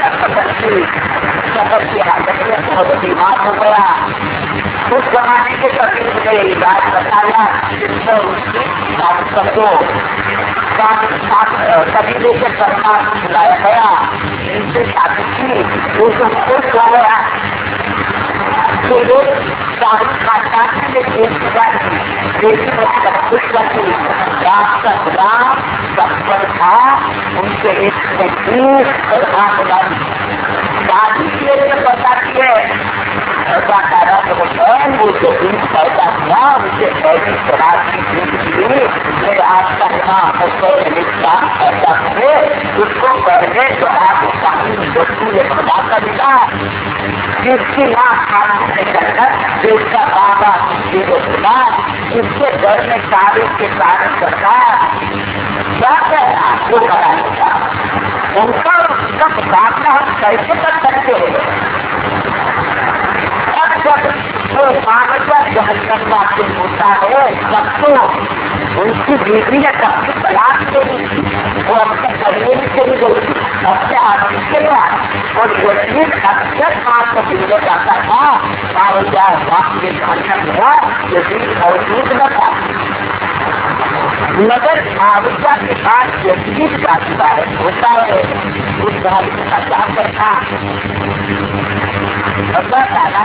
سفر کی حالت میں بہت بیمار ہو گیا۔ اس زمانے کے طبیب نے علاج بتایا جس میں اس کی ڈاکٹر کو قبیلے کے سرکار کو بلایا گیا، ان سے شادی کی، اس کو خوش ہو گیا کہ شاہی خاندان میں ایک دیکھی خوش کرتی رات کا غلام سب پر تھا ان کے ایک تکلیف شادی کے لیے بتاتی ہے وہ جو دن پیدا ہوا اسے ایسی شراب کی زندگی میرے آپ کا پیدا ہوئے اس کو کرنے تو آپ خدا کا ملا جس کی ماں خان سے جنت جس کا بابا خدا جس کے گھر میں تاریخ کے کارن کرتا کیا کہنا وہ کرانے کا ان کا اس کا مقابلہ ہم کیسے کر سکتے ہیں؟ جو مانتا جہنم واقع ہوتا ہے سب کو ان کی بیوی نے سب کی تلاش کے لی وہ اپنے شریر کے بھی گئی اپنے آدمی کے بعد اور یقین اکثر بات کو ملے جاتا تھا باپ کے جہنم ہوا یقین موجود نہ تھا مگر معاوضہ کے بعد یقین کا ہوتا ہے اس بات کا کیا کرنا اللہ تعالیٰ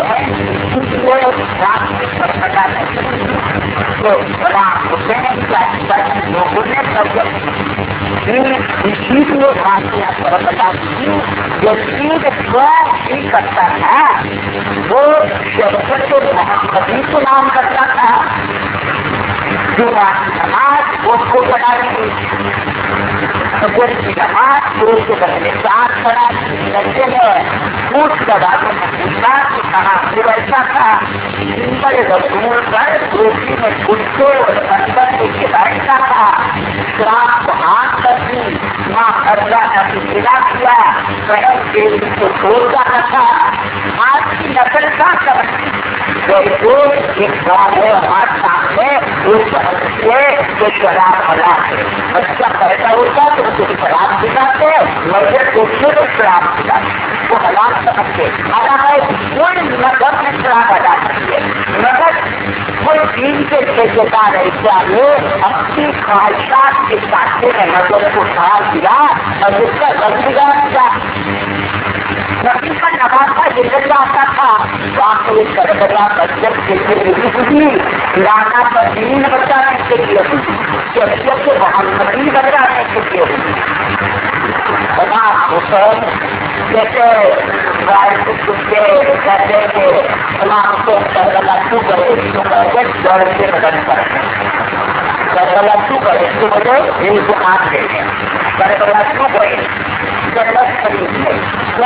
لوگوں نے چیز میں بھاشیا پر بتا دی جو چیز بھی کرتا تھا وہ شرکت محمدی کو نام کرتا تھا جو نماز وہ کو پڑھا دی سفر کی نماز روز کے بدلے ساتھ پڑھا لگتے ہیں اس دبا کے کہا پھر ایسا تھا بڑے رسول پر روٹی میں گلچے اور اندر کے بیٹھتا تھا شراب کو ہاتھ کر دی ماں اردا کا سلا کیا بہن کے کو چھوڑتا تھا آج کی نقل کا کر ایک گاؤں ہے ہمارے سامنے اس سے جو شراب بنا ہے بچہ پیدا ہوتا تو اسے شراب دکھاتے مگر دوسرے کو شراب دکھاتے وہ حلال سمجھتے حالانکہ کوئی نظر میں شراب ادا کرتے مگر کوئی دین کے ٹھیکیدار ایسا ہے اپنی خواہشات کے ساتھ میں نظر کو ڈال دیا اور اس کا رنگ بگاڑ دیا نبی کا نوازا جلد آتا تھا تو آپ کو ایک کربلا بچت کے لیے ہوئی لانا پر دین بچانے کے لیے ہوئی شخصیت کے محمدی بچانے کے لیے ہوئی بنا حسین جیسے کتے کہتے تھے تمام کو کربلا کیوں کرے تو کہتے دوڑ کے مدد کرتے کربلا کیوں کرے تو مجھے ان کو ہاتھ دیتے کربلا کیوں کرے جنت خرید ہے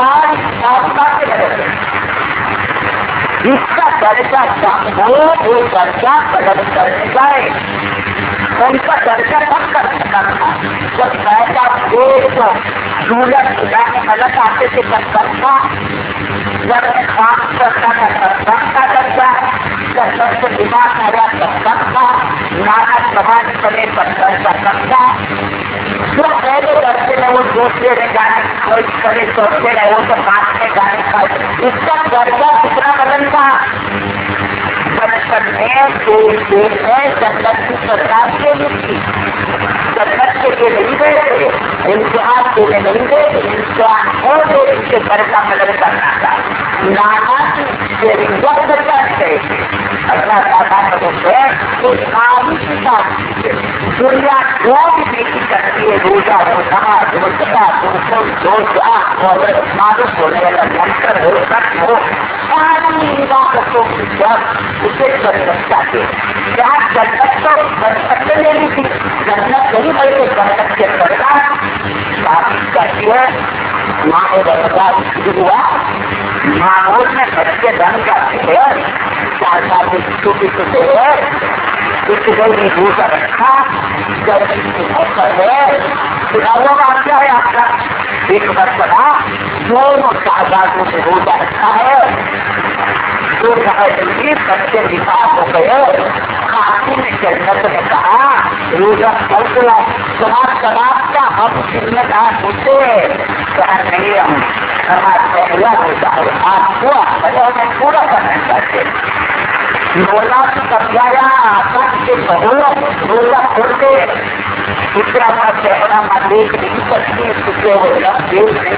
جس کا درجہ ہو وہ درجہ بدل کر جائے ان کا درجہ کم کر سکتا تھا جب پیسہ تو سورج غلط آتے سے کر تھا جب خاص کرتا تھا کا درجہ جب سب سے دماغ آیا تب تھا نانا سماج کرے پر درجہ کم تھا جو پہلے درجے میں وہ دوسرے میں جانے کی کوشش کرے سوچتے رہے وہ تو بات میں جانے کا اس کا درجہ کتنا بدل تھا بچپن میں جنت کی سرکار کے لیے تھی جنت کے لیے نہیں گئے تھے امتحان کے لیے نہیں گئے تھے امتحان ہو تو اس کے گھر کا بدل کرنا تھا نانا کی وقت کرتے اللہ تعالیٰ نے تو ساری کتاب دنیا جو بھی بیٹی کرتی ہے روزہ نماز روزہ دوسرا اور معروف ہونے والا منتر ہو سک ہو ساری عبادتوں کی جب اسے جنت چاہیے کیا جنت تو جنت لے لی تھی جنت نہیں بلکہ جنت کے سرکار تعریف کرتی ہے ماحول شروع ہوا ماحول میں بچے رنگ کرتے ہیں 4 سال کی چھوٹی چھوٹے ہے اس گئی روزہ رکھا جب کی موقع ہے وہ واقعہ ہے آپ کا ایک مرتبہ دونوں شہزادوں سے روزہ رکھا ہے دو جگہ بچے نکاح ہو گئے خاتون جنت نے کہا روزہ کر دیا شراب کا ہم ذمہ دار ہوتے کہا نہیں ہم ہمارا پہلا روزہ ہے آپ کو پورا کرنا چاہتے مولا کی کبیایا آسان کے بہت روزہ کھولتے دوسرا کا چہرہ میں دیکھ نہیں سکتی کسی وہ دیکھ نہیں سکتے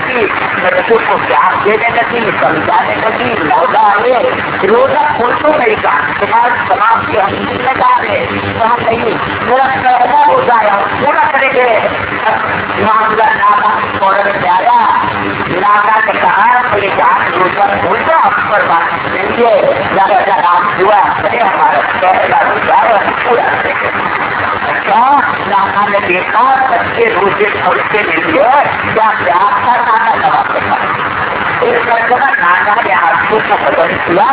لگی، بچوں کو پیار دینے لگی، سمجھانے لگی، روزہ آئے، روزہ کھول تو نہیں کہا تمہارے تمام کی ہم ذمہ دار ہے، کہا نہیں میرا پہلا روزہ ہے پورا کریں گے۔ معاملہ ناگا عورت سے آیا، ناگا نے کہا میرے جان روزہ کھول دو ہم پر بات دیں گے، ناگا کا نام ہوا کرے ہمارا پہلا روزہ ہے پورا کریں گے۔ نانا نے دیکھا بچے روزے کھولتے مل گئے، کیا پیار تھا نانا جواب دیتا ایک مرتبہ نانا نے آدمی کو بدل کیا،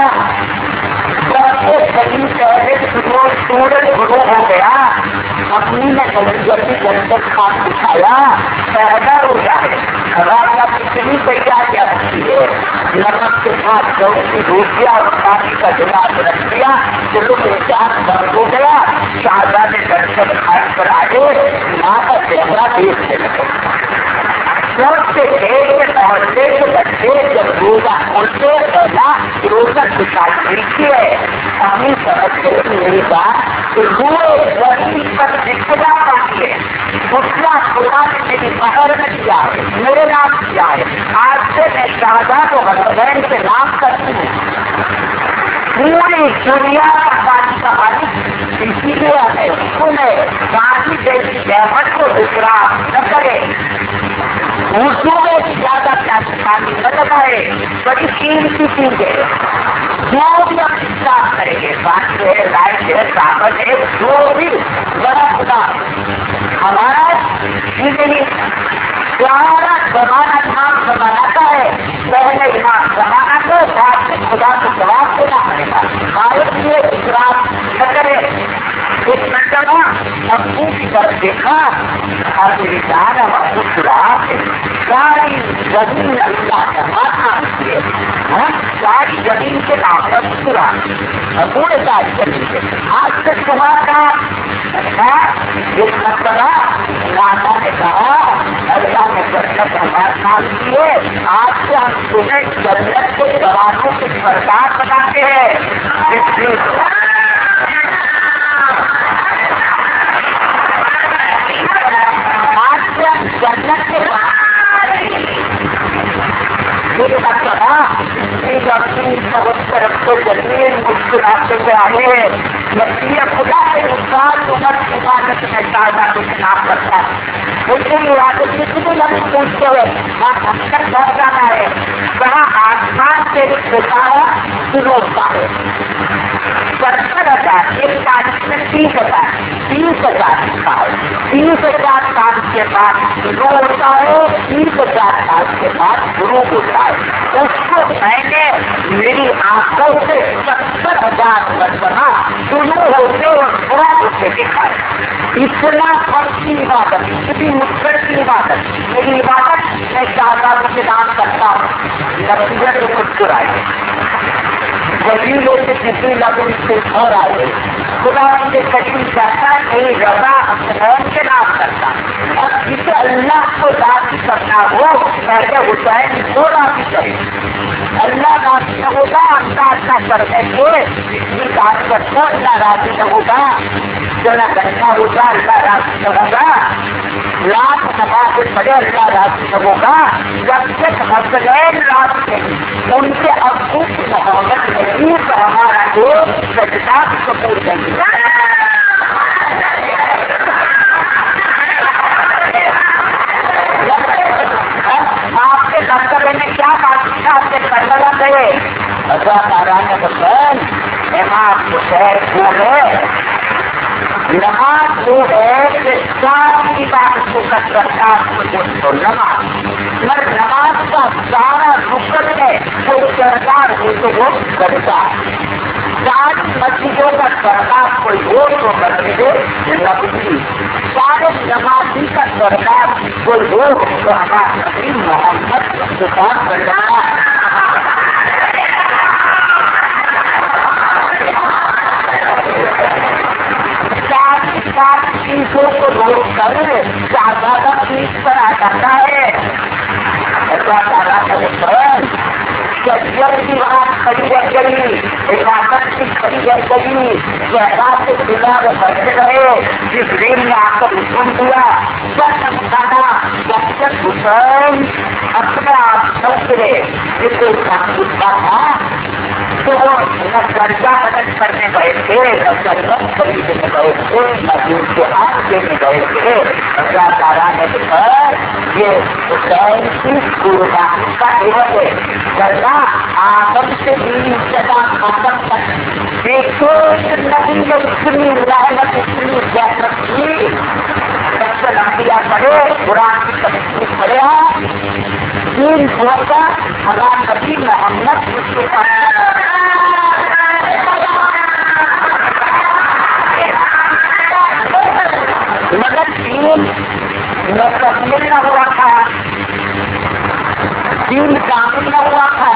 سورج غروب ہو گیا، اپنی نے جلدی جنگل خان دکھایا، پیدا ہو جائے راجا کتنی تیاریاں رکھی ہے، نمک کے ساتھ گو کی روٹیاں اور پانی کا گلاس رکھ دیا، چلو احساس بند ہو گیا، شہزادے درشن کھان کر آئے، ماں کا چہرہ دیکھنے لگے، سے پہنچنے کے بچے جب روزہ کھولتے پہلا روزہ دکھائی ملتی ہے، ہمیں سمجھتے میری بات زمین پر دکھنا پڑتی ہے، دوسرا خدا نے میری مہر میں کیا ہے، میرے نام کیا ہے، آج سے میں شہزاد و حسنین کے نام کرتی ہوں، پوری دنیا کا پانی کا مالک اسی لیے ہے، انہیں پانی جیسی نعمت کو دوسرا نہ کرے، اردو میں زیادہ پانی نہ لگائے، بڑی قیمتی چیز ہے، جو بھی ہم انصاف کریں گے، بات ہے لائٹ ہے طاقت ہے جو بھی بڑا خدا ہمارا زندگی سارا زمانہ امام زمانہ کا ہے، پہلے امام زمانہ کو بعد میں خدا کو جواب دینا پڑے گا، بھارت یہ اجراف نہ کرے۔ ایک مرتبہ ابو کی طرف دیکھا اور میری جان ابو خدا ساری زمین اللہ کا ماتھا ہے، ساری زمین کے نام پر پورا پورے ساری زمین کے آج تک تمہارا ایک مرتبہ راجا نے کہا اللہ نے جنت ہمارے نام کیے، آج سے ہم تمہیں جنت کے جوانوں کے سردار بناتے ہیں، جنت کے زمین مسکراتے ہوئے آئے، نصیحت خدا کے انسان عمر کی عبادت میں تازہ کچھ نام کرتا ہے، ان کی عبادت کتنی لمبی پوچھتے ہوئے وہاں ہم تک گھر جانا ہے، کہاں آسمان سے ستارہ شروع ہوتا ہے، 70,000 ایک تاریخ میں 30,000 سال 30,000 سال کے بعد شروع ہوتا ہے، 30,000 سال کے بعد شروع ہوتا ہے، اس کو میں نے میری آنکھوں سے 70,000 مرتبہ شروع ہوتے اور پورا ہوتے دیکھا ہے، اتنا فرق کی عبادت، اتنی مشکل کی عبادت، میری عبادت میں شہزادوں کے نام کرتا ہوں، نتیجہ تو مسکرائے وزیروں سے کسی لفظ سے اور آئے، خدا کے قریب کرتا میری رضا حسنین کے نام کرتا، اور جسے اللہ کو راضی کرنا ہو پہلے حسین کو راضی کرے، اللہ راضی نہ ہوگا انداز نہ کرنے کے جس بات پر تو اللہ راضی نہ ہوگا، جنا کرنا ہوگا اللہ راضی نہ ہوگا، لاکھ نماز پڑھے اللہ راضی نہ ہوگا، جب تک حسنین راضی نہیں ان کے ابو کی محبت نہیں تو ہمارا دوست سجدہ قبول کریں گے۔ آپ کے دفتر میں کیا بات کیا آپ کے کربلا گئے اللہ تعالیٰ نے حسین امام حسین کو ہے نماز وہ ہے کہ ساری بات کو کرتا تو نماز نماز کا سارا رکن ہے وہ سردار ہو تو وہ کرتا ہے، ساری مسجدوں کا سردار کوئی ہو تو مسجد نبوی، سارے نمازی کا سردار کوئی ہو تو ہمارا نبی محمد مصطفیٰ کرتا چیزوں کو روک کر شہزادہ پیٹ پر آ جاتا ہے، اللہ تعالیٰ کا شریعت کی بات کھڑی رہ گئی، عبادت کی کھڑی رہ گئی، شہزاد سے بلا وہ بڑھتے رہے، جس ریل نے آ کر حکم دیا جب تک حسین اپنے कोई काम गुस्सा था तो वो न कर्जा मदद करने गए थे, न जन्मत खरीदने गए थे, न दूध के आग देने गए थे। अल्लाह ताला ने कहा ये हुसैन की कुर्बानी का एवज है। वरना आदम से भी सदा आदम तक देखो नबी ने इतनी रहमत इतनी जहमत की। सबसे लंबिया पढ़े कुरान की तफसीर पढ़े तीन होगा हमारा नबी मोहम्मद मगर तीन मुकम्मल न हुआ था, तीन कामिल न हुआ था।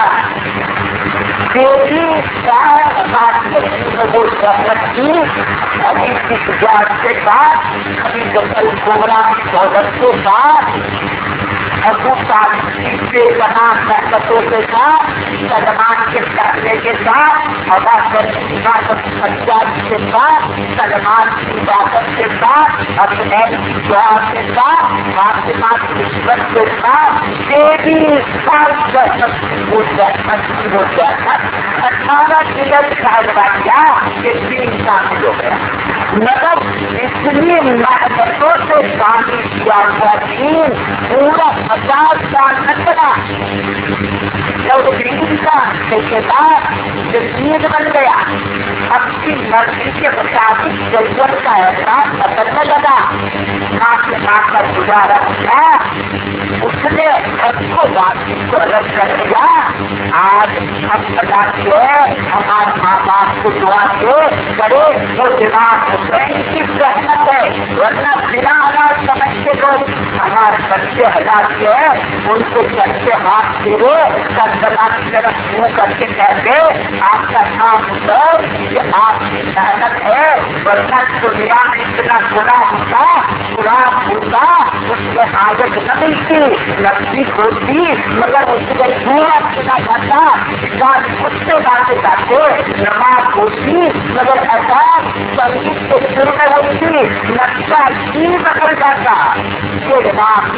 तेरी बात वो शहरत की अभी तिजारत के साथ, अभी गसल कोबरा की शोहरत के साथ, अबू तालिब के बना महबतों के साथ, सलमान के फैसले के साथ, अबाकर की इबादत सज्जाद के साथ, सलमान की इबादत के साथ, अपने की दुआ के साथ, फातिमा की इज्जत के साथ, तेरी सारी वो जहमत की वो जहमत 18 किलो सालवानिया के 3 शामिल हो गया। मगर इतनी महबतों से शामिल किया हुआ दीन पूरा 50 साल न चला। जब दीन का ठेकेदार जदीद बन गया, अपनी मर्जी के मुताबिक जरूरत का एहसास बदलने लगा, काफी आकर गुजारा किया, उसने सबको बातचीत को अलग कर दिया। आज हम बता के हमारे माँ बाप को दुआ के करे वो दिमाग हुसैन की रहमत है, वरना बिना अनाज समझते लोग हमारे बच्चे हजार के उनको चलते हाथ फिरे सब बना की तरफ मुँह करके कहते आपका काम सर ये आपकी मेहनत है, वरना दुनिया में इतना गुनाह होता गुनाह होता उसके आदत न मिलती लगती होती, मगर उसके पूरा सुना जाता उससे बातें जाते नमाज होती, मगर ऐसा संगीत के शुरू में होती नक्शा जी बदल जाता। ये दिमाग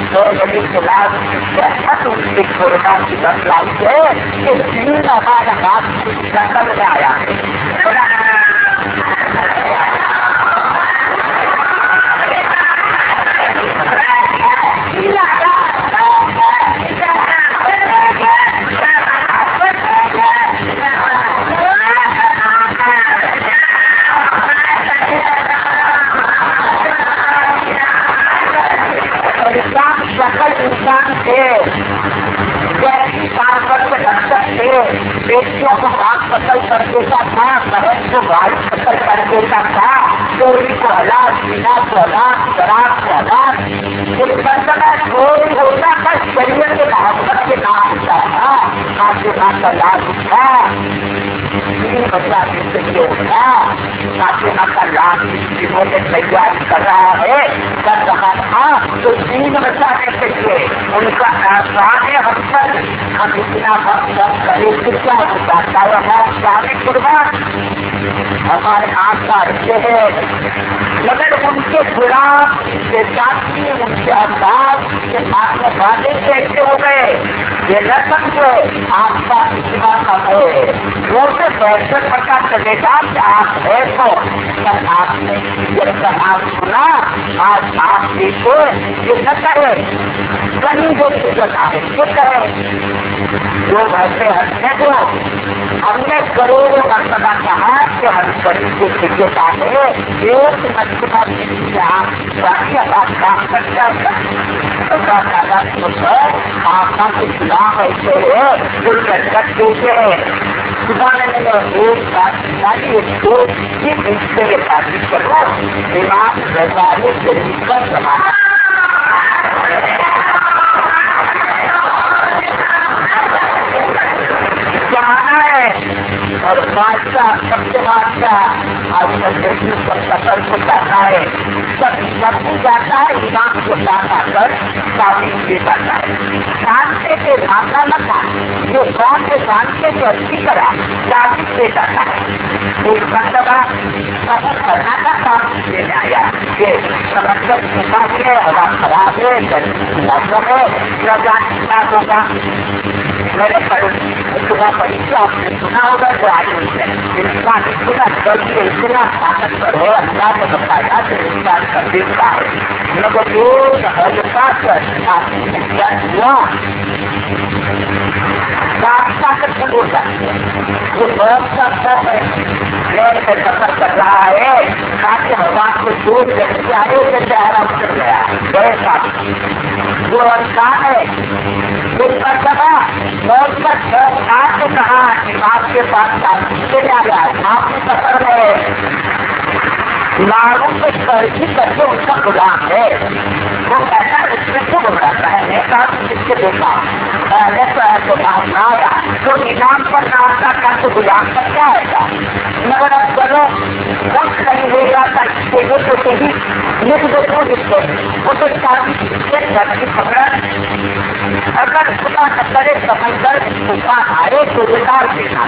उसकी कोरोना की बदलाव से इस दिन हमारा हाथ जंगल में आया है। इंसान थे बेटियों को हाथ पकड़ कर देता था, बहन को भाई पकड़ कर देता था, चोरी को हलाक, बिना को हलाक, शराब को हलाक, इस बंदना चोरी होता था शरीर के मोहब्बत के नाम होता था, फातिमा का लाभ था, बच्चा जिंदगी होता, फातिमा का लाभ जिन्होंने तैयारी कर रहा है कर रहा था, तो 3 बचाने के लिए उनका आसान है हम इतना वक्त करें कितना बताता है हमारे सारे कुर्बान हमारे आका अच्छे हैं, मगर उनके गुलाम के साथी उनके अंदाज के आगे वादे कैसे हो गए ये न समझो आपका इतना कम है, वो से पैसे पता चलेगा कि आप है तो पर आपने जब आप सुना आज आप देखो ये न कहे कहीं जो कहे जो भैसे हंसने दो, हमने करोड़ों मरतबा कहा कि हम करीब के क्रिकेट आए एक मरतबा बाकी आप काम करते आपका के खिलाफ ऐसे है जो चटकट देते हैं सुबह एक बात दो इससे शादी करो दिमाग वैचारिक से दिक्कत समाना है और बादशाह सबसे बादशाह आजकल देखिए सब सफर को जाता है सब भी जाता है इमाम को साथ आकर शादी दे जाता है शांति से भावना न था जो कौन से शांति से अच्छी तरह शादी दे जाता है एक मरतबा सफर करना का काम देने आया ये समस्या खिलाफ है हवा खराब है मौसम है होगा मैंने सुना पड़ी थी, आपने सुना होगा जो आज इंसान इतना जल्दी इतना ताकतवर है, अल्लाह ने बताया कि इंसान का दिखता है मगर रोज हल्का कर आपने क्या हुआ ताकत हो जाती है। ये बहुत सा है ट्रेन से सफर कर रहा है, काफी हवा को दूर करके आए से चेहरा उतर गया वैसा जो इंसान है जिस पर सदा बहुत आपने कहा कि आपके पास आ गया आपके सफर में मारूफ से कर्जी करके उसका गुलाम है, वो ऐसा उसमें क्यों घबराता है? मैं कहा किसके देखा पहले तो ऐसे काम ना आया तो इनाम पर नाश्ता कर तो गुलाम पर क्या आएगा? मगर अब चलो वक्त नहीं होगा तो ही लिख दो जिसको वो तो धरती पकड़ अगर खुदा करे समझकर तूफान आए तो उतार देना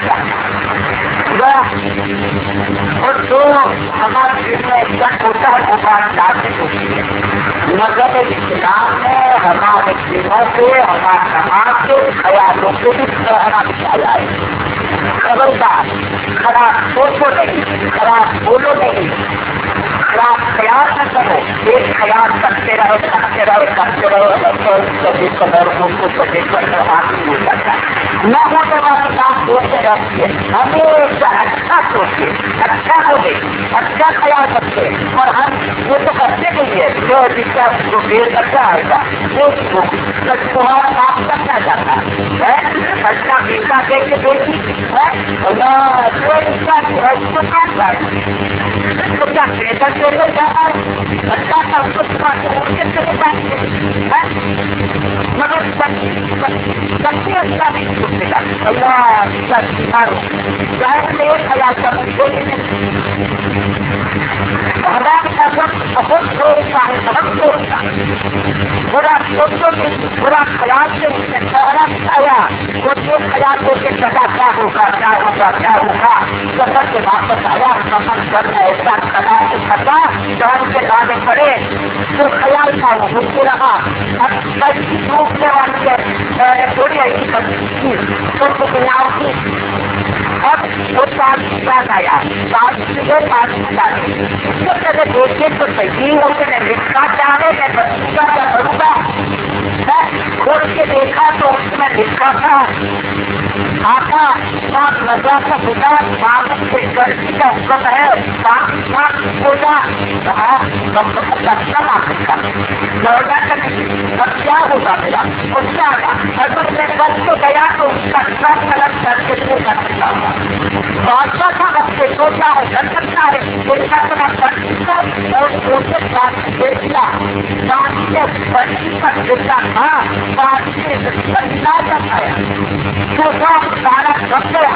और जो हमारे जिसमें इज्जत होता है वो बात डालने होती है। मगर इस्लाम ने हमारे दिनों से हमारे समाज के ख्यालों से भी सहना दिखाया है। खबरदार खराब सोचो नहीं, खराब बोलो नहीं, खराब ख्याल न करो, एक ख्याल करते रहो कभी कदर उनको कभी कदर हासिल हो जाता है। न होने वाले काम सोचते रहते हमेशा अच्छा सोचे, अच्छा बोले, अच्छा ख्याल रखे और हम ये तो करते नहीं है जो जिसका जो देर करता आएगा तुम्हारा काम करना चाहता है अच्छा बीता दे के देखी है तो क्या ट्रेडर ट्रेडर जाता है अच्छा था उसको मगर सबसे अच्छा नहीं सोचेगा ख्याल कर बहुत सोचता है सबक सोचता बुरा सोचो बुरा ख्याल से उसने सहरा दिखाया वो जो ख्याल होकर सदा क्या होगा क्या होगा क्या होगा सफर के वापस आया सफर करना ऐसा खड़ा से खड़ा जान के लाने पड़े जो ख्याल था वो मुझसे रहा अब कैसी डूबने वाली है थोड़ी ऐसी तो दुनियाओं की अब वो साथ आया उसको पहले देखे तो सही होते ने लिखा चाहे मैं बचूंगा या करूंगा खोल के देखा तो उसमें लिखा था आका साथ लगा का खुदा मालूम से गर्मी का हुक्म है साथ खोजा लक्षण आपका लौटा कर अब क्या होगा मेरा उसका अगर मैं बच तो गया तो उसका सब गलत करके कर सकता हूँ बादशाह का वक्त सोचा है कर सकता है उसका अपना बच्चा और छोटे साथ देखा पानी के बच्ची पर देखा था पानी से बच्चा आया छोटा सारा सब गया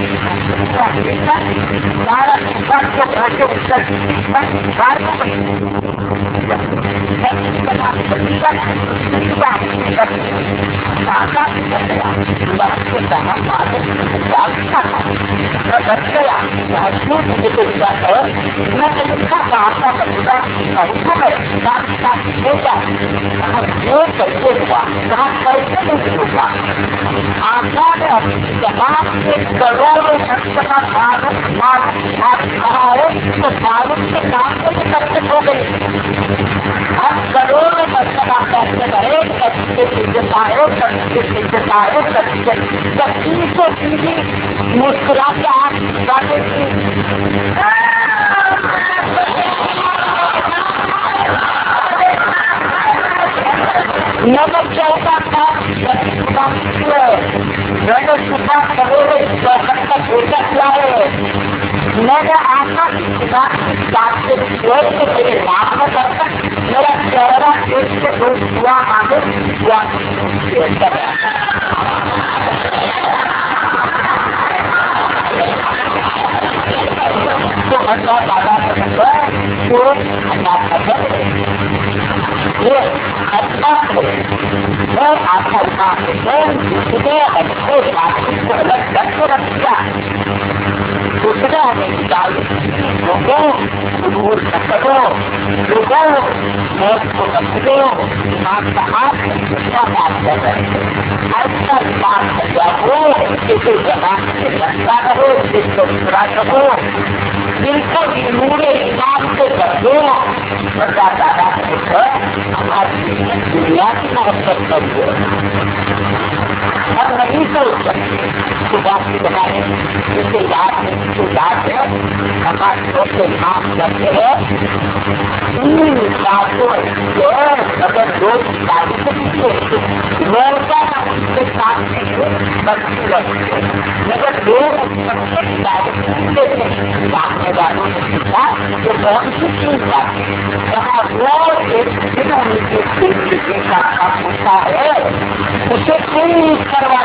सारा सब को पहुंचे करोड़ों संस्था तो भारत के काम को भी सक्सेस हो गई अब करोड़ों संस्था कैसे रहे तीसों सीधी मुस्कुरा के आप बातें की नमक चौका था मैंने सुबह सवेरे तक भोजा खिलाए मैंने आशा की खुदा की बात से के मेरे नाम में करता मेरा चेहरा देख के दो दुआ मांगे दुआ तो अल्लाह दादा ये अच्छा मैं आपका काम अच्छे बातचीत को अलग करके रख दिया तो دوسرا ہمیں نکال لوگوں دور نہ کرو، لوگوں موت کو سمجھو، دماغ کا ہاتھ کیا بات کر رہے ہیں، ایسا دماغ کیا ہو اسے زبان سے بچتا رہو، جس کو بسرا سکو، دل کو نور ایمان سے کر دو، بتا دادا ہے ہماری دنیا کی محبت کر دو، ہم نہیں سوچ سکتے صبح کی بنائے جسے یاد ہے جو یاد ہے ہمارے دوست کام کرتے ہیں تین باتوں جو اگر لوگ تعریف کیجیے لوگوں اس کے سامنے بچتی رہتی ہے، مگر لوگ سب سے تعریف دیتے ہیں سامنے والوں نے پوچھا کہ کون سی چیز بات ہے جہاں روز ایک دنوں کی زندگی کا کام ہوتا ہے اسے کوئی کروا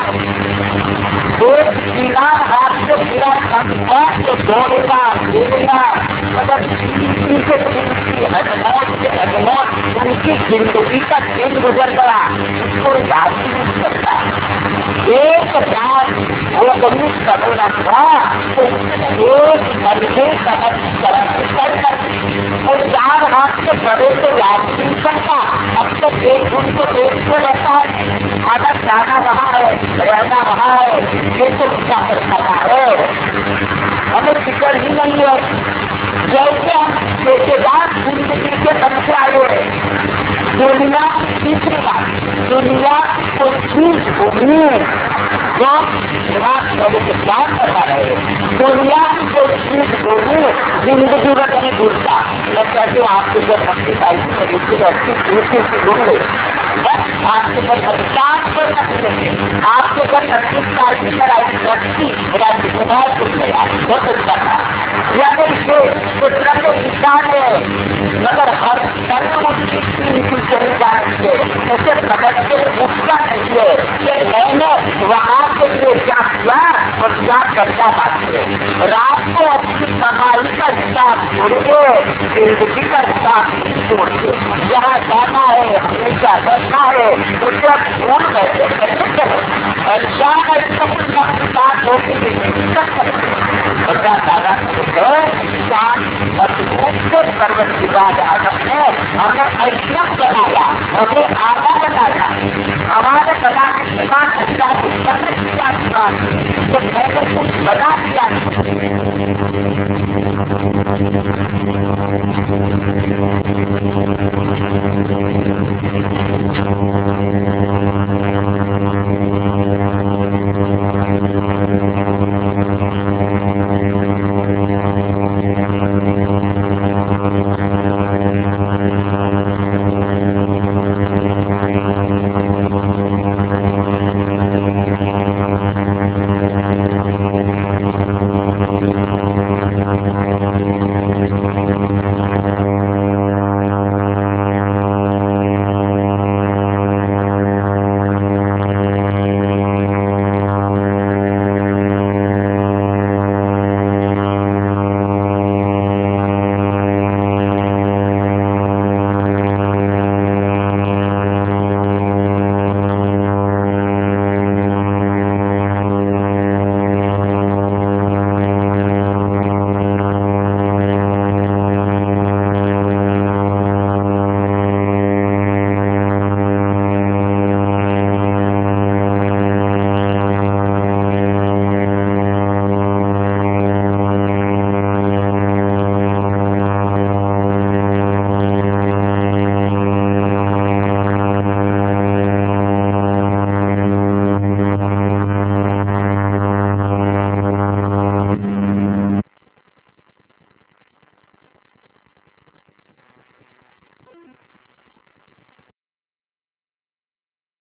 ایک دیوار ہاتھ سے گرا سکتا تو دوڑے گا دے گا، مگر ان کے اجموت سے اجموت ان کی زندگی کا دن گزر گیا اس کو یاد ہی نہیں کرتا، ایک بار وہ کبھی کرنا تھا تو ایک مرضے کر وہ چار ہاتھ سے بڑے سے یاد نہیں کرتا، اب تک ایک ان کو دیکھتے رہتا ہے عادت جانا وہاں ہے رہنا وہاں ہے، یہ تو کیا کرتا ہے ہمیں فکر ہی نہیں ہے، جیسے ہم ٹھیکیدار زندگی کے بن کے آئے ہیں، دنیا تیسری بات دنیا کو چیز ہوگی جو دماغ والے کے کام کروا رہے دنیا کو چیز ہوگی زندگی میں کہیں ڈھونڈتا میں کہتے ہوں آپ کے گھر اپنی تاریخ میں دوسری اچھی دوسری سے ڈھونڈ لے بس آپ کے گھر پچاس پر رکھ لیں آپ کے گھر 25 تاریخ پر آئی رکھتی میرا دماغ کچھ لگا بہت اچھا تھا یعنی قدرت انسان ہے مگر ہر طرح اس کی چلی جاتی ہے اسے سمجھ کے اٹھنا نہیں ہے کہ میں نے وہاں کے لیے کیا کیا اور کیا کرنا باقی ہے، رات کو اپنی کمائی کا حساب چھوڑ کے زندگی کا حساب چھوڑ کے جہاں جانا ہے ہمیشہ کرنا ہے اسے بھول کیسے کرو انسان ساتھ ہو کے زندگی کر سکتے بڑا دادا انسان پروت کی بات آدم نے ہمیں ایشم بنایا ہمیں آگا بنایا ہمارے بنا کے ایمان اچھا کیا تو میں نے کچھ بنا